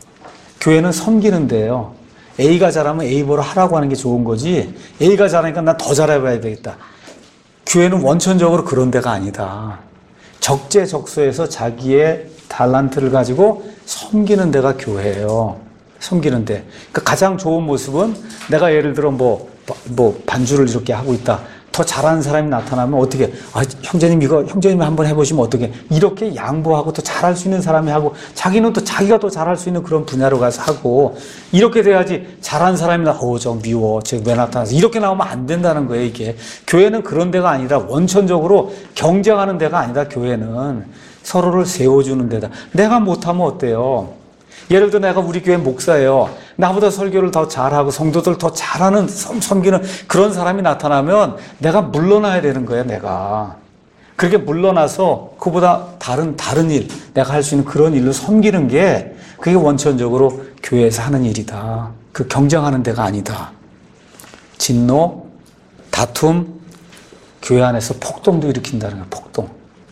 교회는 섬기는 데예요. A가 잘하면 A보러 하라고 하는 게 좋은 거지 A가 잘하니까 나 더 잘해봐야 되겠다. 교회는 원천적으로 그런 데가 아니다. 적재적소에서 자기의 달란트를 가지고 섬기는 데가 교회예요. 섬기는데. 그러니까 가장 좋은 모습은 내가 예를 들어 뭐, 뭐 반주를 이렇게 하고 있다. 더 잘하는 사람이 나타나면 어떻게, 아, 형제님 이거, 형제님 한번 해보시면 어떻게, 이렇게 양보하고 또 잘할 수 있는 사람이 하고, 자기는 또 자기가 더 잘할 수 있는 그런 분야로 가서 하고, 이렇게 돼야지 잘하는 사람이 나, 어, 저 미워, 저 왜 나타나서, 이렇게 나오면 안 된다는 거예요, 이게. 교회는 그런 데가 아니라, 원천적으로 경쟁하는 데가 아니다, 교회는. 서로를 세워주는 데다. 내가 못하면 어때요? 예를 들어 내가 우리 교회 목사예요. 나보다 설교를 더 잘하고 성도들 더 잘하는 섬기는 그런 사람이 나타나면 내가 물러나야 되는 거예요, 내가. 그렇게 물러나서 그보다 다른 다른 일, 내가 할 수 있는 그런 일로 섬기는 게 그게 원천적으로 교회에서 하는 일이다. 그 경쟁하는 데가 아니다. 진노, 다툼, 교회 안에서 폭동도 일으킨다는 거예요, 폭동.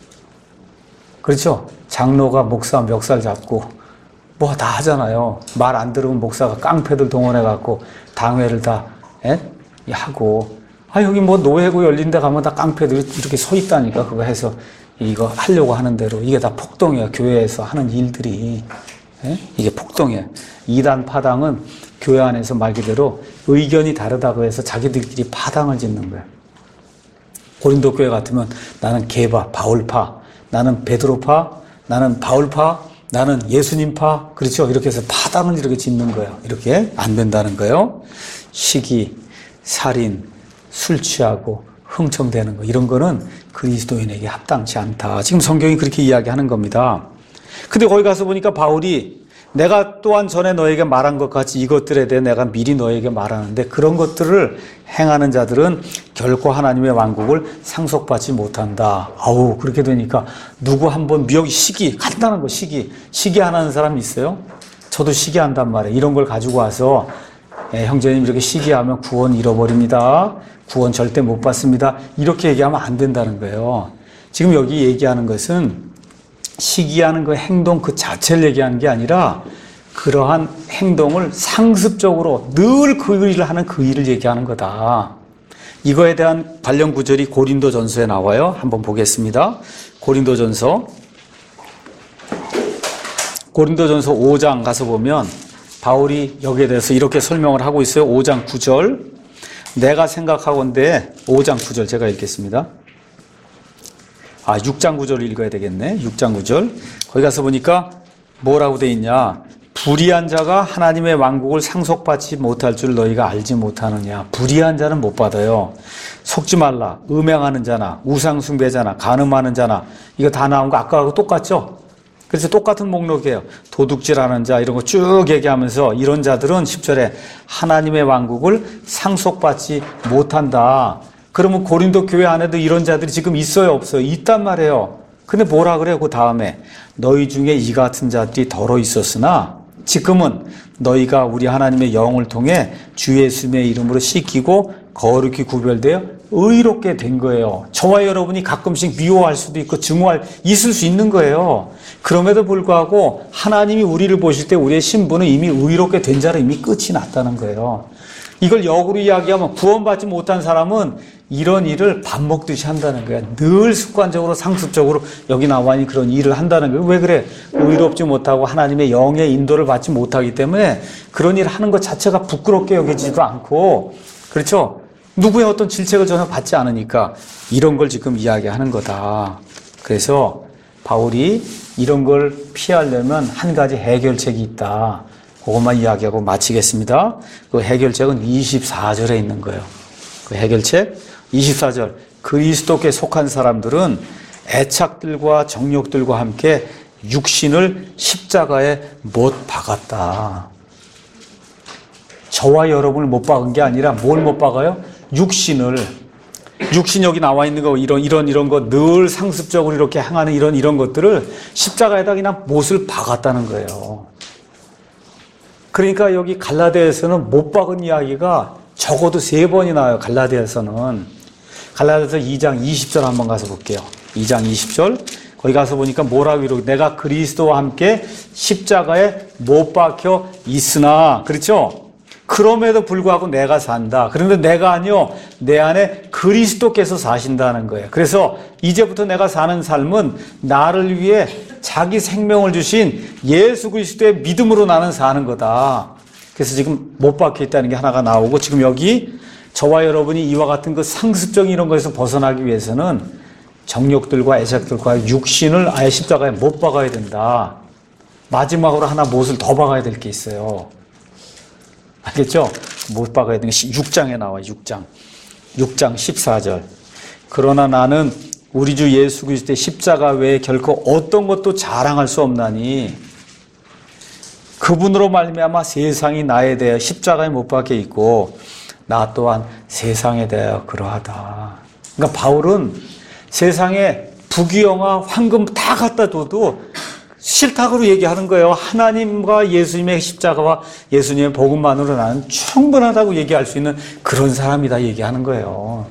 그렇죠? 장로가 목사 멱살 잡고 뭐 다 하잖아요. 말 안 들으면 목사가 깡패들 동원해갖고 당회를 다 에? 하고, 아 여기 뭐 노회구 열린 데 가면 다 깡패들이 이렇게 서 있다니까. 그거 해서 이거 하려고 하는 대로. 이게 다 폭동이야. 교회에서 하는 일들이. 에? 이게 폭동이야. 이단 파당은 교회 안에서 말 그대로 의견이 다르다고 해서 자기들끼리 파당을 짓는 거야. 고린도 교회 같으면 나는 게바, 바울파, 나는 베드로파, 나는 바울파, 나는 예수님파, 그렇죠? 이렇게 해서 파당을 이렇게 짓는 거예요. 이렇게 안 된다는 거예요. 시기, 살인, 술 취하고 흥청대는 거, 이런 거는 그리스도인에게 합당치 않다. 지금 성경이 그렇게 이야기하는 겁니다. 근데 거기 가서 보니까 바울이 내가 또한 전에 너에게 말한 것 같이 이것들에 대해 내가 미리 너에게 말하는데 그런 것들을 행하는 자들은 결코 하나님의 왕국을 상속받지 못한다. 아우, 그렇게 되니까 누구 한번 미역 시기, 간단한 거 시기. 시기 하는 사람 있어요? 저도 시기한단 말이에요. 이런 걸 가지고 와서 예, 형제님 이렇게 시기하면 구원 잃어버립니다. 구원 절대 못 받습니다. 이렇게 얘기하면 안 된다는 거예요. 지금 여기 얘기하는 것은 시기하는 그 행동 그 자체를 얘기하는 게 아니라 그러한 행동을 상습적으로 늘 그 일을 하는 그 일을 얘기하는 거다. 이거에 대한 관련 구절이 고린도전서에 나와요. 한번 보겠습니다. 고린도전서 고린도전서 오 장 가서 보면 바울이 여기에 대해서 이렇게 설명을 하고 있어요. 오 장 구 절. 내가 생각하건대 오 장 구 절 제가 읽겠습니다. 아, 육 장 구 절 읽어야 되겠네. 육 장 구 절. 거기 가서 보니까 뭐라고 돼 있냐. 불의한 자가 하나님의 왕국을 상속받지 못할 줄 너희가 알지 못하느냐. 불의한 자는 못 받아요. 속지 말라. 음행하는 자나 우상 숭배자나 간음하는 자나 이거 다 나온 거 아까하고 똑같죠? 그래서 똑같은 목록이에요. 도둑질하는 자 이런 거 쭉 얘기하면서 이런 자들은 십 절에 하나님의 왕국을 상속받지 못한다. 그러면 고린도 교회 안에도 이런 자들이 지금 있어요, 없어요? 있단 말이에요. 근데 뭐라 그래요? 그 다음에 너희 중에 이 같은 자들이 덜어 있었으나 지금은 너희가 우리 하나님의 영을 통해 주 예수님의 이름으로 씻기고 거룩히 구별되어 의롭게 된 거예요. 저와 여러분이 가끔씩 미워할 수도 있고 증오할 있을 수 있는 거예요. 그럼에도 불구하고 하나님이 우리를 보실 때 우리의 신분은 이미 의롭게 된 자로 이미 끝이 났다는 거예요. 이걸 역으로 이야기하면 구원받지 못한 사람은 이런 일을 밥 먹듯이 한다는 거야. 늘 습관적으로 상습적으로 여기 나와 있는 그런 일을 한다는 거예요. 왜 그래? 의롭지 못하고 하나님의 영의 인도를 받지 못하기 때문에 그런 일을 하는 것 자체가 부끄럽게 여기지도 않고, 그렇죠? 누구의 어떤 질책을 전혀 받지 않으니까 이런 걸 지금 이야기하는 거다. 그래서 바울이 이런 걸 피하려면 한 가지 해결책이 있다. 그것만 이야기하고 마치겠습니다. 그 해결책은 이십사 절에 있는 거예요. 그 해결책 이십사 절. 그리스도께 속한 사람들은 애착들과 정욕들과 함께 육신을 십자가에 못 박았다. 저와 여러분을 못 박은 게 아니라 뭘 못 박아요? 육신을. 육신 여기 나와 있는 거 이런 이런 이런 거 늘 상습적으로 이렇게 행하는 이런 이런 것들을 십자가에다 그냥 못을 박았다는 거예요. 그러니까 여기 갈라디아에서는 못 박은 이야기가 적어도 세 번이 나와요. 갈라디아에서는. 갈라디아서 이 장 이십 절 한번 가서 볼게요. 이 장 이십 절. 거기 가서 보니까 뭐라고 이러고 내가 그리스도와 함께 십자가에 못 박혀 있으나, 그렇죠? 그럼에도 불구하고 내가 산다. 그런데 내가 아니요, 내 안에 그리스도께서 사신다는 거예요. 그래서 이제부터 내가 사는 삶은 나를 위해 자기 생명을 주신 예수 그리스도의 믿음으로 나는 사는 거다. 그래서 지금 못 박혀 있다는 게 하나가 나오고, 지금 여기 저와 여러분이 이와 같은 그 상습적인 이런 것에서 벗어나기 위해서는 정욕들과 애착들과 육신을 아예 십자가에 못 박아야 된다. 마지막으로 하나 못을 더 박아야 될 게 있어요. 알겠죠? 못 박아야 되는 게 육 장에 나와요. 육 장. 육 장 십사 절. 그러나 나는 우리 주 예수 그리스도의 십자가 외에 결코 어떤 것도 자랑할 수 없나니 그분으로 말미암아 세상이 나에 대하여 십자가에 못 박혀 있고 나 또한 세상에 대하여 그러하다. 그러니까 바울은 세상에 부귀영화, 황금 다 갖다 둬도 싫다고 얘기하는 거예요. 하나님과 예수님의 십자가와 예수님의 복음만으로 나는 충분하다고 얘기할 수 있는 그런 사람이다 얘기하는 거예요.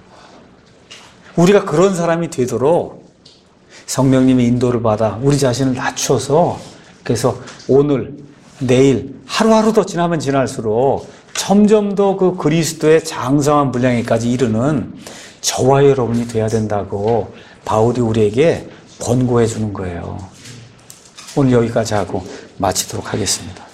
우리가 그런 사람이 되도록 성령님의 인도를 받아 우리 자신을 낮춰서, 그래서 오늘, 내일, 하루하루 더 지나면 지날수록 점점 더 그 그리스도의 장성한 분량에까지 이르는 저와 여러분이 돼야 된다고 바울이 우리에게 권고해 주는 거예요. 오늘 여기까지 하고 마치도록 하겠습니다.